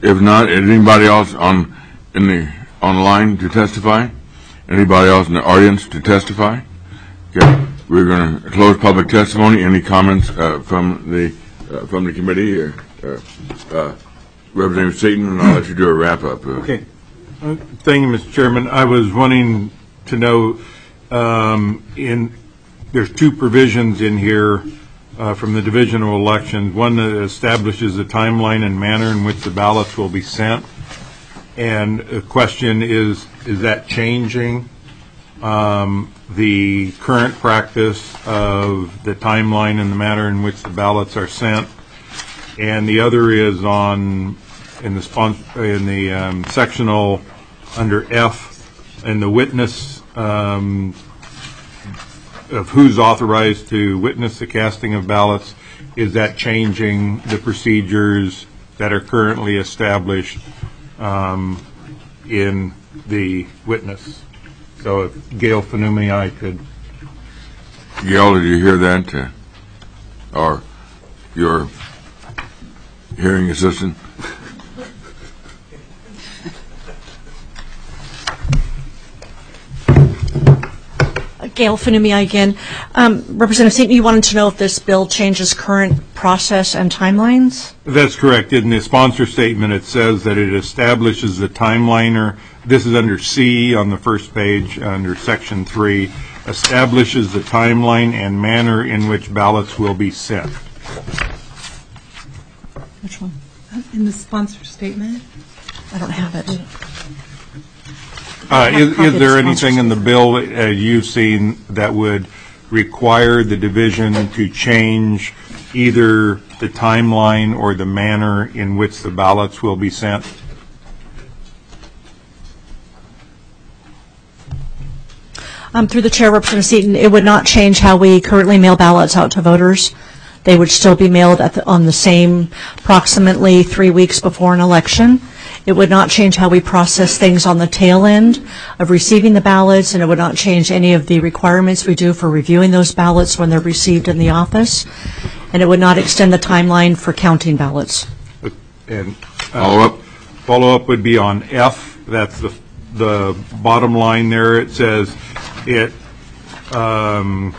Speaker 1: If not, is anybody else on in the online to testify? Anybody else in the audience to testify? Okay, we're going to close public testimony. Any comments uh, from the uh, from the committee? Or, uh, uh, Representative Seaton, and I'll let you do a wrap up. Uh,
Speaker 7: okay. Uh, thank you, Mister Chairman. I was wanting to know um, in there's two provisions in here uh, from the Division of Elections. One that establishes the timeline and manner in which the ballots will be sent. And the question is, is that changing um, the current practice of the timeline and the manner in which the ballots are sent? And the other is on in the spon- in the um, sectional under F in the witness um, of who's authorized to witness the casting of ballots. Is that changing the procedures that are currently established um, in the witness? So if Gail Fanumi, I could.
Speaker 1: Gail, did you hear that? Uh, or your hearing assistant?
Speaker 8: Gail Fanumi again. Um, Representative Seaton, you wanted to know if this bill changes current process and timelines?
Speaker 7: That's correct. In the sponsor statement, it says that it establishes the timeliner. This is under C on the first page, under Section three, establishes the timeline and manner in which ballots will be sent.
Speaker 9: Which one? In the sponsor statement?
Speaker 8: I don't have it.
Speaker 7: Uh, is, is there anything in the bill uh, you've seen that would require the division to change either the timeline or the manner in which the ballots will be sent?
Speaker 8: Um, through the chair, Representative Seaton, it would not change how we currently mail ballots out to voters. They would still be mailed at the, on the same approximately three weeks before an election. It would not change how we process things on the tail end of receiving the ballots, and it would not change any of the requirements we do for reviewing those ballots when they're received in the office. And it would not extend the timeline for counting ballots.
Speaker 7: And uh, follow up. Follow up would be on F. That's the the bottom line there. It says it. Um,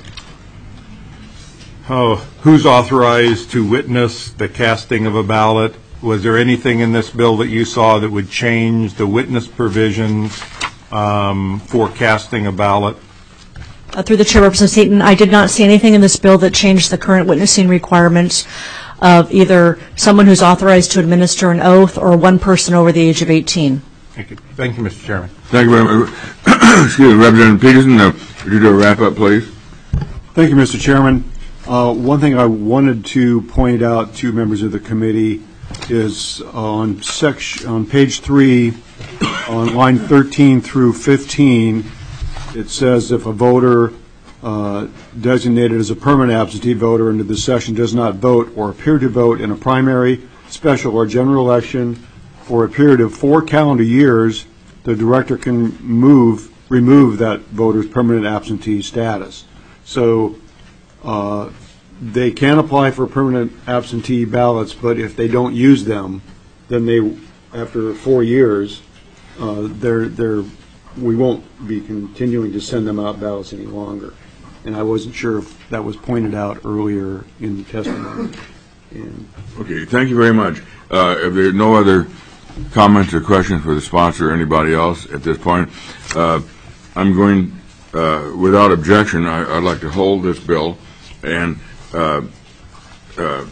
Speaker 7: oh, who's authorized to witness the casting of a ballot? Was there anything in this bill that you saw that would change the witness provisions um, for casting a ballot?
Speaker 8: Uh, through the chair, Representative Seaton, I did not see anything in this bill that changed the current witnessing requirements of either someone who's authorized to administer an oath or one person over the age of eighteen.
Speaker 7: Thank you. Thank you, Mister Chairman.
Speaker 1: Thank you very much. Excuse me, Representative Peterson, uh, would you do a wrap-up, please?
Speaker 2: Thank you, Mister Chairman. Uh, one thing I wanted to point out to members of the committee is on section on page three, on line thirteen through fifteen, it says if a voter uh, designated as a permanent absentee voter into the session does not vote or appear to vote in a primary, special, or general election for a period of four calendar years, the director can move remove that voter's permanent absentee status. So uh, they can apply for permanent absentee ballots, but if they don't use them, then they, after four years, uh, they're, they're, we won't be continuing to send them out ballots any longer. And I wasn't sure if that was pointed out earlier in the testimony. And
Speaker 1: okay, thank you very much. Uh, if there are no other comments or questions for the sponsor or anybody else at this point, uh, I'm going, uh, without objection, I, I'd like to hold this bill and Uh, uh,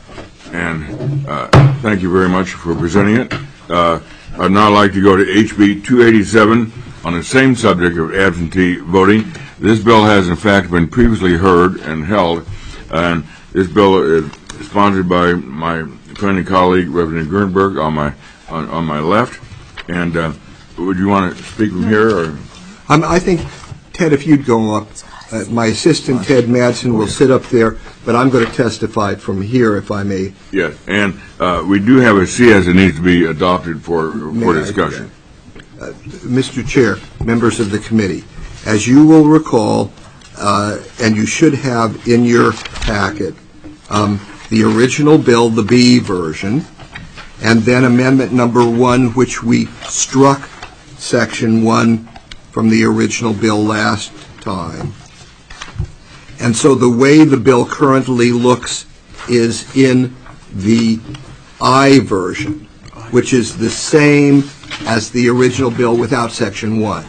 Speaker 1: and uh, thank you very much for presenting it. Uh, I'd now like to go to H B two eighty-seven on the same subject of absentee voting. This bill has in fact been previously heard and held, and this bill is sponsored by my friend and colleague Representative Gernberg on my on, on my left. And uh, would you want to speak from here? Or?
Speaker 10: Um, I think, Ted, if you'd go up. Uh, my assistant, Ted Madsen, will sit up there, but I'm going to testify from here, if I may.
Speaker 1: Yes, and uh, we do have a C S that needs to be adopted for, for discussion.
Speaker 10: Uh, Mister Chair, members of the committee, as you will recall, uh, and you should have in your packet, um, the original bill, the B version, and then amendment number one, which we struck section one from the original bill last time. And so the way the bill currently looks is in the I version, which is the same as the original bill without section one.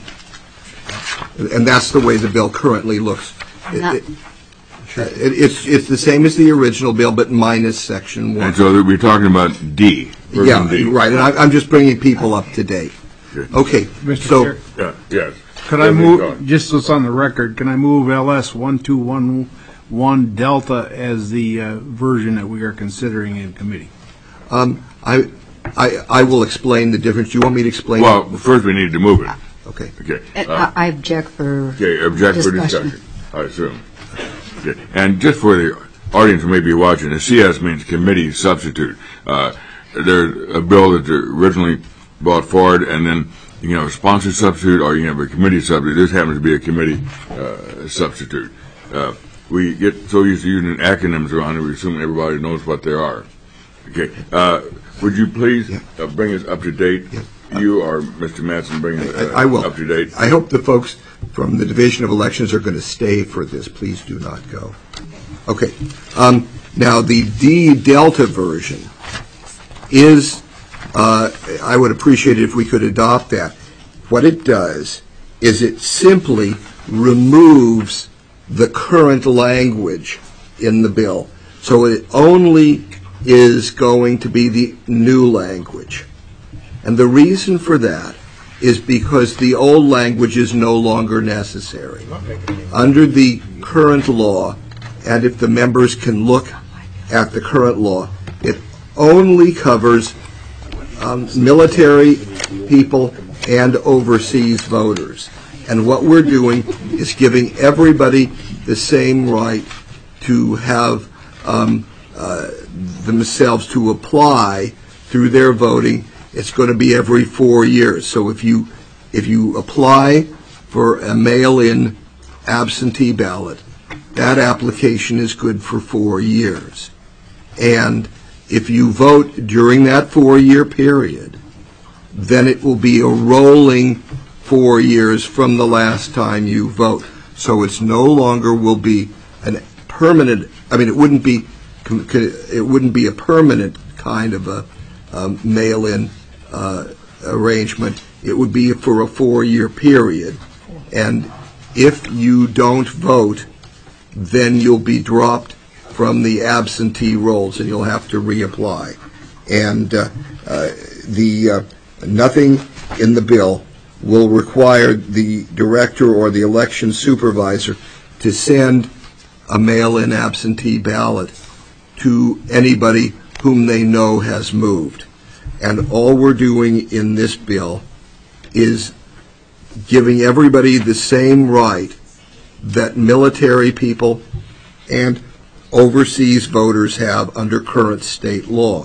Speaker 10: And that's the way the bill currently looks. It, it, it, it's, it's the same as the original bill, but minus section one.
Speaker 1: And so we're talking about D.
Speaker 10: Yeah,
Speaker 1: D.
Speaker 10: right. And I, I'm just bringing people up to date. Okay.
Speaker 5: Mister
Speaker 10: So,
Speaker 5: Chair,
Speaker 1: Yeah, yes.
Speaker 5: could I
Speaker 1: Everything's
Speaker 5: move,
Speaker 1: gone.
Speaker 5: just so it's on the record, can I move L S one two one one Delta as the uh, version that we are considering in committee?
Speaker 10: um, I, I, I will explain the difference. Do you want me to explain?
Speaker 1: Well, first we need to move it.
Speaker 10: Okay.
Speaker 1: Okay.
Speaker 4: And
Speaker 1: Uh,
Speaker 4: I I object for
Speaker 1: Okay, object for
Speaker 4: discussion.
Speaker 1: discussion, I assume. Okay. And just for the audience who may be watching, the C S means committee substitute. Uh, there's a bill that originally brought forward, and then you can have a sponsor substitute or you can have a committee substitute. This happens to be a committee uh, substitute. Uh, we get so used to using acronyms around it, we assume everybody knows what they are. Okay. Uh, would you please uh, bring us up to date? You or Mister Mattson bring us uh,
Speaker 10: I will.
Speaker 1: up to date.
Speaker 10: I hope the folks from the Division of Elections are going to stay for this. Please do not go. Okay. Um, now, the D Delta version is, uh, I would appreciate it if we could adopt that. What it does is it simply removes the current language in the bill. So it only is going to be the new language. And the reason for that is because the old language is no longer necessary. Under the current law, and if the members can look at the current law, it only covers um, military people and overseas voters. And what we're doing is giving everybody the same right to have um, uh, themselves to apply through their voting. It's going to be every four years. So if you if you apply for a mail-in absentee ballot, that application is good for four years. And if you vote during that four-year period, then it will be a rolling four years from the last time you vote. So it's no longer will be an permanent, I mean, it wouldn't be, it wouldn't be a permanent kind of a um, mail-in uh, arrangement. It would be for a four-year period. And if you don't vote, then you'll be dropped from the absentee rolls and you'll have to reapply. And uh, uh, the uh, nothing in the bill will require the director or the election supervisor to send a mail-in absentee ballot to anybody whom they know has moved. And all we're doing in this bill is giving everybody the same right that military people and overseas voters have under current state law.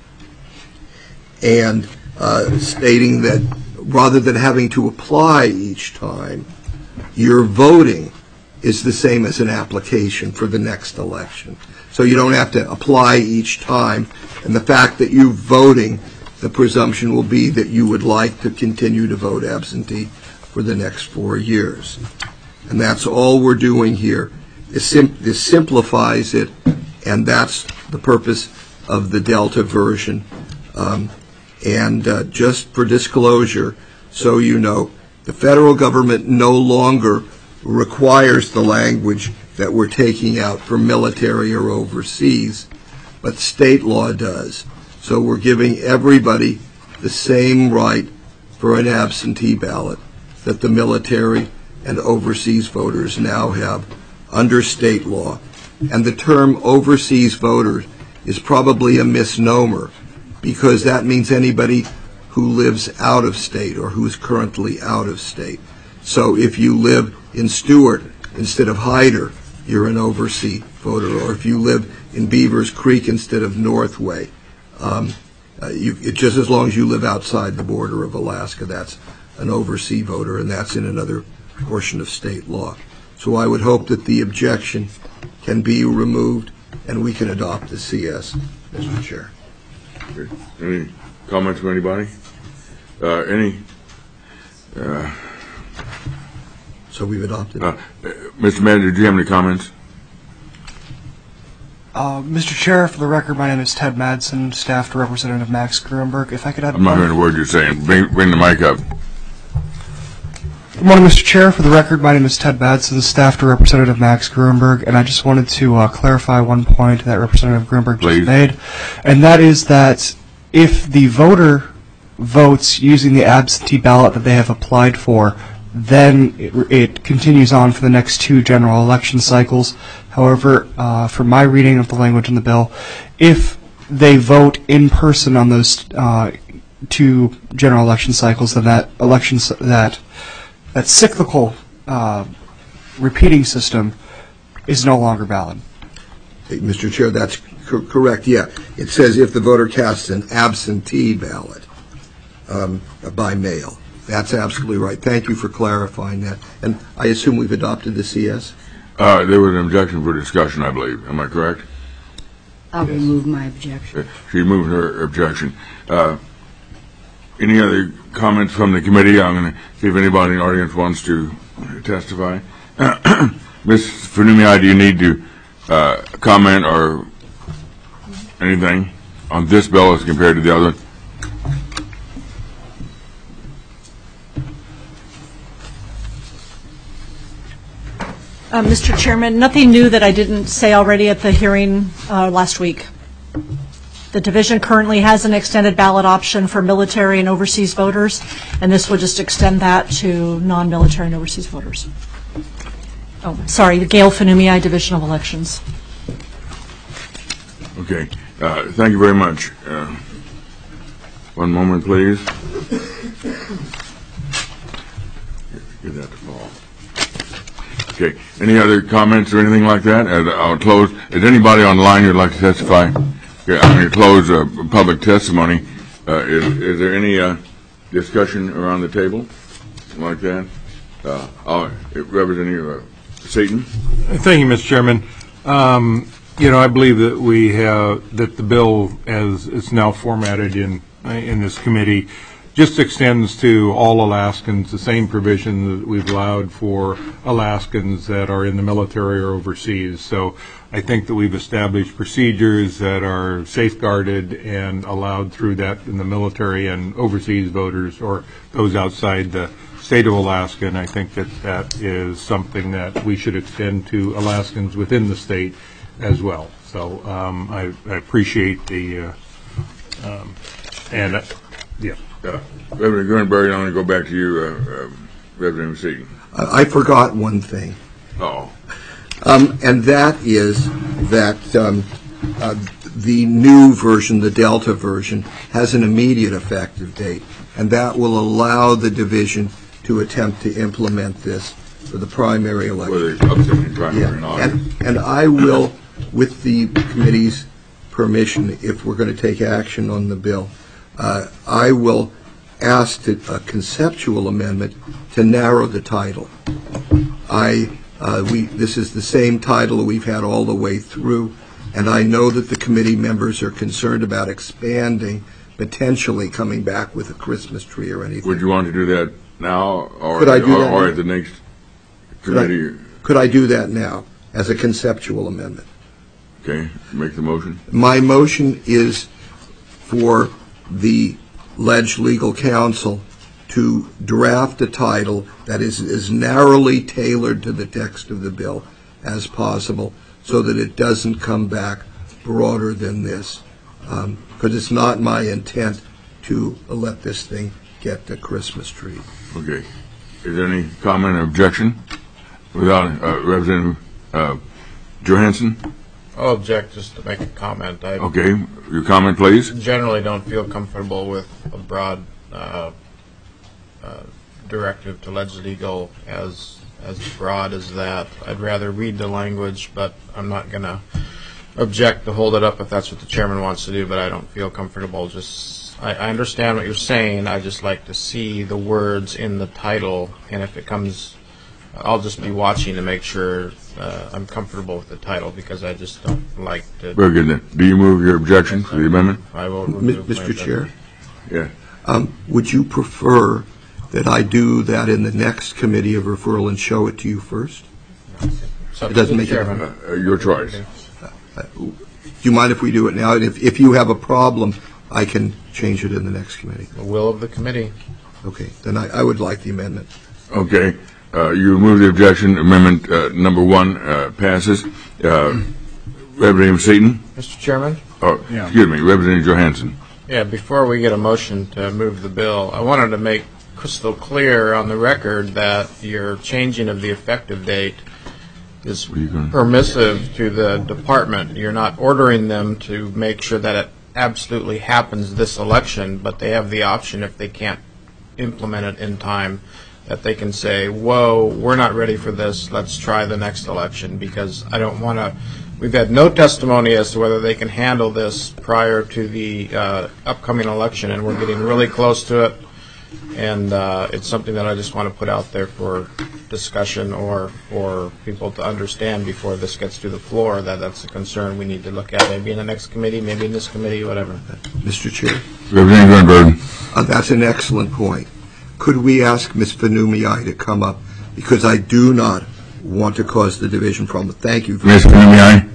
Speaker 10: And uh, stating that rather than having to apply each time, your voting is the same as an application for the next election. So you don't have to apply each time. And the fact that you're voting, the presumption will be that you would like to continue to vote absentee for the next four years. And that's all we're doing here. This, sim- this simplifies it, and that's the purpose of the Delta version. Um, and uh, just for disclosure, so you know, the federal government no longer requires the language that we're taking out for military or overseas, but state law does. So we're giving everybody the same right for an absentee ballot that the military and overseas voters now have under state law. And the term overseas voter is probably a misnomer because that means anybody who lives out of state or who is currently out of state. So if you live in Stewart instead of Hyder, you're an overseas voter. Or if you live in Beavers Creek instead of Northway, um, uh, you, it, just as long as you live outside the border of Alaska, that's an overseas voter, and that's in another portion of state law. So I would hope that the objection can be removed and we can adopt the C S, Mister Chair.
Speaker 1: Okay. Any comments from anybody? Uh, any? Uh,
Speaker 10: So we've adopted.
Speaker 1: uh, Mister Manager, do you have any comments?
Speaker 17: Uh, Mister Chair, for the record, my name is Ted Madsen, staff to Representative Max Gruenberg. If I could have...
Speaker 1: I'm not hearing a word you're saying. Bring, bring the mic up.
Speaker 17: Good morning, Mister Chair. For the record, my name is Ted Madsen, staff to Representative Max Gruenberg, and I just wanted to uh, clarify one point that Representative Gruenberg
Speaker 1: Please.
Speaker 17: just made, and that is that if the voter votes using the absentee ballot that they have applied for, then it, it continues on for the next two general election cycles. However, uh, from my reading of the language in the bill, if they vote in person on those uh, two general election cycles, then that election that that cyclical uh, repeating system is no longer valid.
Speaker 10: Hey, Mister Chair, that's cor- correct, yeah. It says if the voter casts an absentee ballot um, by mail. That's absolutely right. Thank you for clarifying that. And I assume we've adopted the C S?
Speaker 1: Uh, there was an objection for discussion, I believe. Am I correct?
Speaker 4: I'll remove my objection.
Speaker 1: Uh, She moved her objection. Uh, any other comments from the committee? I'm going to see if anybody in the audience wants to testify. Miz Funumi, do you need to uh, comment or anything on this bill as compared to the other?
Speaker 8: Uh, Mister Chairman, nothing new that I didn't say already at the hearing uh, last week. The division currently has an extended ballot option for military and overseas voters, and this will just extend that to non-military and overseas voters. Oh, sorry, Gail Funumi, Division of Elections.
Speaker 1: Okay. Uh, thank you very much. Uh, one moment, please. Give that to Paul. Okay. Any other comments or anything like that? And I'll close. Is anybody online who'd like to testify? Okay, I'm going to close uh, public testimony. Uh, is, is there any uh, discussion around the table like that? Uh, I'll, Representative uh, Satan.
Speaker 7: Thank you, Mister Chairman. Um, you know, I believe that we have that the bill, as it's now formatted in in this committee, just extends to all Alaskans the same provision that we've allowed for Alaskans that are in the military or overseas. So I think that we've established procedures that are safeguarded and allowed through that in the military and overseas voters or those outside the state of Alaska. And I think that that is something that we should extend to Alaskans within the state as well. So um, I, I appreciate the, uh, um, and uh, yeah.
Speaker 1: Uh, Reverend Gruenberg, I'm going to go back to you, uh, uh, Representative Seaton.
Speaker 10: I, I forgot one thing.
Speaker 1: Oh.
Speaker 10: Um, and that is that um, uh, the new version, the Delta version, has an immediate effective date, and that will allow the division to attempt to implement this for the primary election.
Speaker 1: For the upcoming primary
Speaker 10: yeah.
Speaker 1: in August.
Speaker 10: And, and I will, with the committee's permission, if we're going to take action on the bill, uh, I will ask to, a conceptual amendment to narrow the title. I uh, we this is the same title we've had all the way through, and I know that the committee members are concerned about expanding, potentially coming back with a Christmas tree or anything.
Speaker 1: Would you want to do that now, or
Speaker 10: Could I do
Speaker 1: or,
Speaker 10: that
Speaker 1: or
Speaker 10: now?
Speaker 1: at the next
Speaker 10: Could I,
Speaker 1: committee?
Speaker 10: could I do that now as a conceptual amendment?
Speaker 1: Okay, make the motion.
Speaker 10: My motion is for the Ledge Legal Counsel to draft a title that is as narrowly tailored to the text of the bill as possible so that it doesn't come back broader than this. Because um, it's not my intent to let this thing get the Christmas tree.
Speaker 1: Okay. Is there any comment or objection? Without uh, Representative uh, Johansson?
Speaker 6: I'll object just to make a comment. I
Speaker 1: Okay. Your comment, please.
Speaker 6: generally don't feel comfortable with a broad uh, uh, directive to Ledge Legal as as broad as that. I'd rather read the language, but I'm not going to object to hold it up if that's what the chairman wants to do, but I don't feel comfortable. Just I, I understand what you're saying. I just like to see the words in the title, and if it comes I'll just be watching to make sure uh, I'm comfortable with the title, because I just don't like to.
Speaker 1: Very good then. Do you move your objection to the amendment?
Speaker 6: I will
Speaker 10: M-
Speaker 6: remove my
Speaker 10: Mister Chair,
Speaker 1: Yeah.
Speaker 10: um, would you prefer that I do that in the next committee of referral and show it to you first?
Speaker 6: So,
Speaker 10: It doesn't make
Speaker 6: Chairman.
Speaker 10: it.
Speaker 1: Uh, your choice.
Speaker 10: Do you mind if we do it now? And if, if you have a problem, I can change it in the next committee.
Speaker 6: The will of the committee.
Speaker 10: Okay, then I, I would like the amendment.
Speaker 1: Okay. Uh, you remove the objection. Amendment uh, number one uh, passes. Uh, Representative Seaton?
Speaker 6: Mister Chairman?
Speaker 1: Oh,
Speaker 5: Yeah.
Speaker 1: excuse me, Representative Johansson.
Speaker 6: Yeah, before we get a motion to move the bill, I wanted to make crystal clear on the record that your changing of the effective date is
Speaker 1: What are you gonna-
Speaker 6: permissive to the department. You're not ordering them to make sure that it absolutely happens this election, but they have the option, if they can't implement it in time, that they can say, whoa, we're not ready for this, let's try the next election, because I don't want to, we've had no testimony as to whether they can handle this prior to the uh, upcoming election, and we're getting really close to it, and uh, it's something that I just want to put out there for discussion, or for people to understand before this gets to the floor, that that's a concern we need to look at, maybe in the next committee, maybe in this committee, whatever.
Speaker 10: Mister Chair?
Speaker 1: Representative Grunberg.
Speaker 10: Uh, that's an excellent point. Could we ask Miz Fanumii to come up? Because I do not want to cause the division problem. Thank you.
Speaker 1: Miz Fanumii?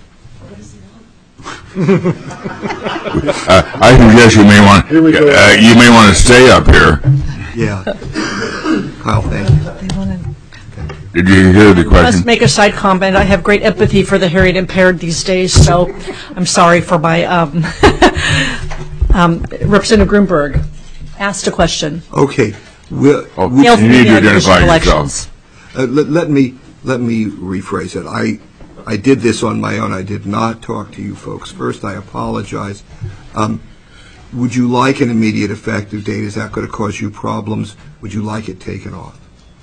Speaker 1: uh, I suggest you may want uh, you may want to stay up here.
Speaker 10: Yeah. Kyle, thank you.
Speaker 1: Did you hear the
Speaker 8: Let's
Speaker 1: question?
Speaker 8: make a side comment. I have great empathy for the hearing impaired these days, so I'm sorry for my um, um, Representative Grunberg asked a question.
Speaker 10: Okay. We'll,
Speaker 1: Oh,
Speaker 10: we-
Speaker 8: Gail
Speaker 1: you need to
Speaker 8: Freeman,
Speaker 1: identify
Speaker 8: Division of
Speaker 1: yourself.
Speaker 10: Uh, let, let me let me rephrase it. I I did this on my own. I did not talk to you folks. First, I apologize. Um, would you like an immediate effective date? Is that going to cause you problems? Would you like it taken off?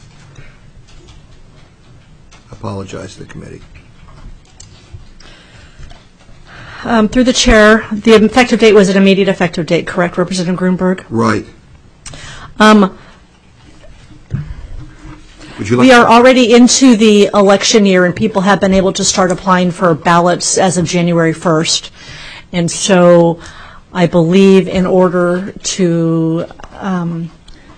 Speaker 10: Apologize to the committee.
Speaker 8: Um, through the chair, the effective date was an immediate effective date, correct, Representative Grunberg?
Speaker 10: Right.
Speaker 8: Um,
Speaker 10: Would you like
Speaker 8: we are already into the election year, and people have been able to start applying for ballots as of January first. And so I believe in order to um,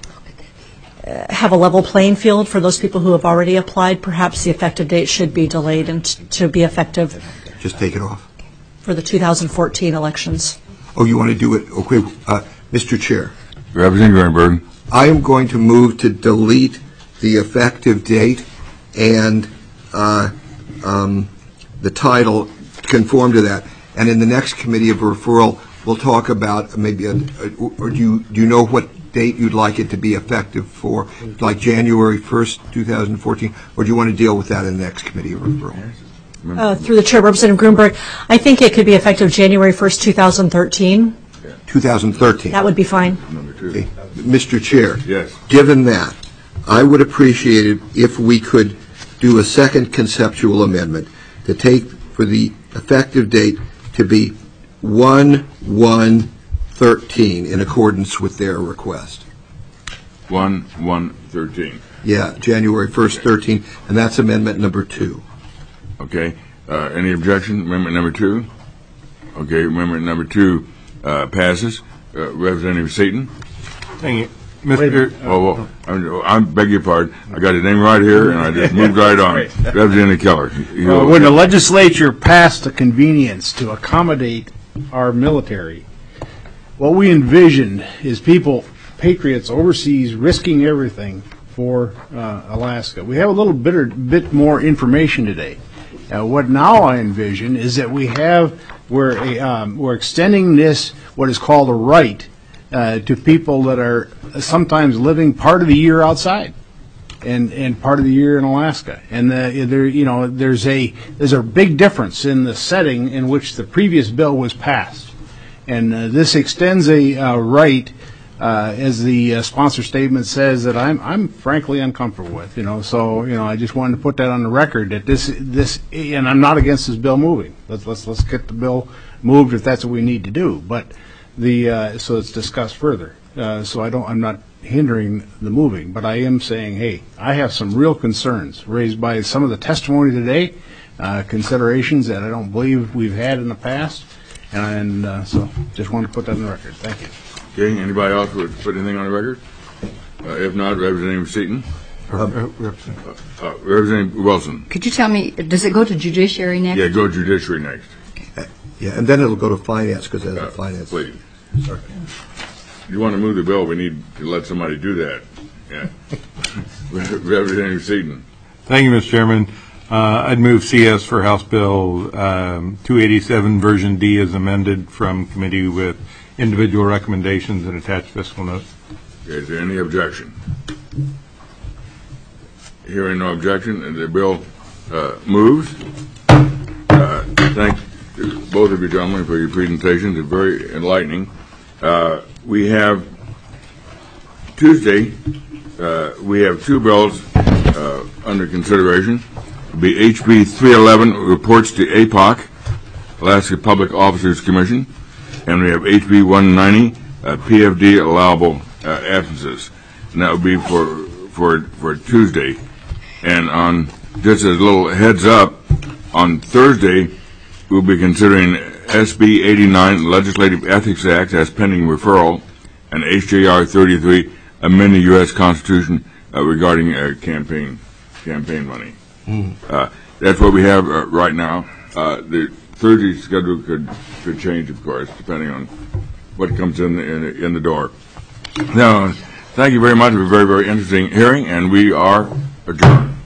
Speaker 8: have a level playing field for those people who have already applied, perhaps the effective date should be delayed and t- to be effective
Speaker 10: just take it off?
Speaker 8: for the two thousand fourteen elections.
Speaker 10: Oh, you want to do it? Okay, uh, Mister Chair.
Speaker 1: Representative Grunberg.
Speaker 10: I am going to move to delete the effective date and uh, um, the title, conform to that. And in the next committee of referral, we'll talk about maybe, a, a, or do you, do you know what date you'd like it to be effective for, like January first, two thousand fourteen, or do you want to deal with that in the next committee of referral?
Speaker 8: Uh, through the chair, Representative Grunberg, I think it could be effective January first, two thousand thirteen.
Speaker 10: two thousand thirteen.
Speaker 8: That would be fine.
Speaker 10: Okay. Mister Chair.
Speaker 1: Yes.
Speaker 10: Given that, I would appreciate it if we could do a second conceptual amendment to take for the effective date to be one one thirteen in accordance with their request.
Speaker 1: one one thirteen.
Speaker 10: Yeah, January first, thirteen, and that's amendment number two.
Speaker 1: Okay. Uh, any objection? Amendment number two? Okay. Amendment number two uh, passes. Uh, Representative Seaton?
Speaker 7: Thank you. Mister
Speaker 1: Oh, well, I'm, I beg your pardon. I got his name right here, and I just moved right on. Representative Keller. You
Speaker 5: Uh,
Speaker 1: know-
Speaker 5: when the legislature passed the convenience to accommodate our military, what we envisioned is people, patriots overseas, risking everything for uh, Alaska. We have a little bit, bit more information today. Uh, what now I envision is that we have, we're, a, um, we're extending this, what is called a right, uh, to people that are sometimes living part of the year outside. And, and part of the year in Alaska, and uh, there, you know, there's a there's a big difference in the setting in which the previous bill was passed, and uh, this extends a uh, right, uh, as the uh, sponsor statement says, that I'm I'm frankly uncomfortable with. You know, so you know, I just wanted to put that on the record that this this, and I'm not against this bill moving. Let's let's let's get the bill moved if that's what we need to do, but the uh, so it's discussed further. Uh, so I don't I'm not hindering the moving, but I am saying, hey, I have some real concerns raised by some of the testimony today, uh, considerations that I don't believe we've had in the past, and uh, so just wanted to put that on the record. Thank you.
Speaker 1: Okay, anybody else would put anything on the record? Uh, if not, Representative Seaton. Uh, uh, uh, Representative Wilson.
Speaker 4: Could you tell me, does it go to judiciary next?
Speaker 1: Yeah, go judiciary next.
Speaker 10: Yeah, and then it'll go to finance, because there's a finance.
Speaker 1: Please. Sorry. If you want to move the bill, we need to let somebody do that. Yeah. Representative Seaton.
Speaker 7: Thank you, Mister Chairman. Uh, I'd move C S for House Bill um, two eighty-seven, version D as amended from committee with individual recommendations and attached fiscal note.
Speaker 1: Okay, is there any objection? Hearing no objection, the bill uh, moves. Uh, thank both of you gentlemen for your presentations. They're very enlightening. Uh, we have Tuesday, uh, we have two bills uh, under consideration. It'll be H B three eleven, reports to A P O C, Alaska Public Officers Commission, and we have H B one ninety, uh, P F D, allowable uh, absences. And that would be for, for, for Tuesday. And on, just as a little heads up, on Thursday, we'll be considering S B eighty-nine, Legislative Ethics Act, as pending referral, and H J R thirty-three, amend the U S Constitution uh, regarding uh, campaign campaign money. Mm. Uh, that's what we have uh, right now. Uh, the Thursday schedule could could change, of course, depending on what comes in the, in the, in the door. Now, thank you very much for a very, very interesting hearing, and we are adjourned.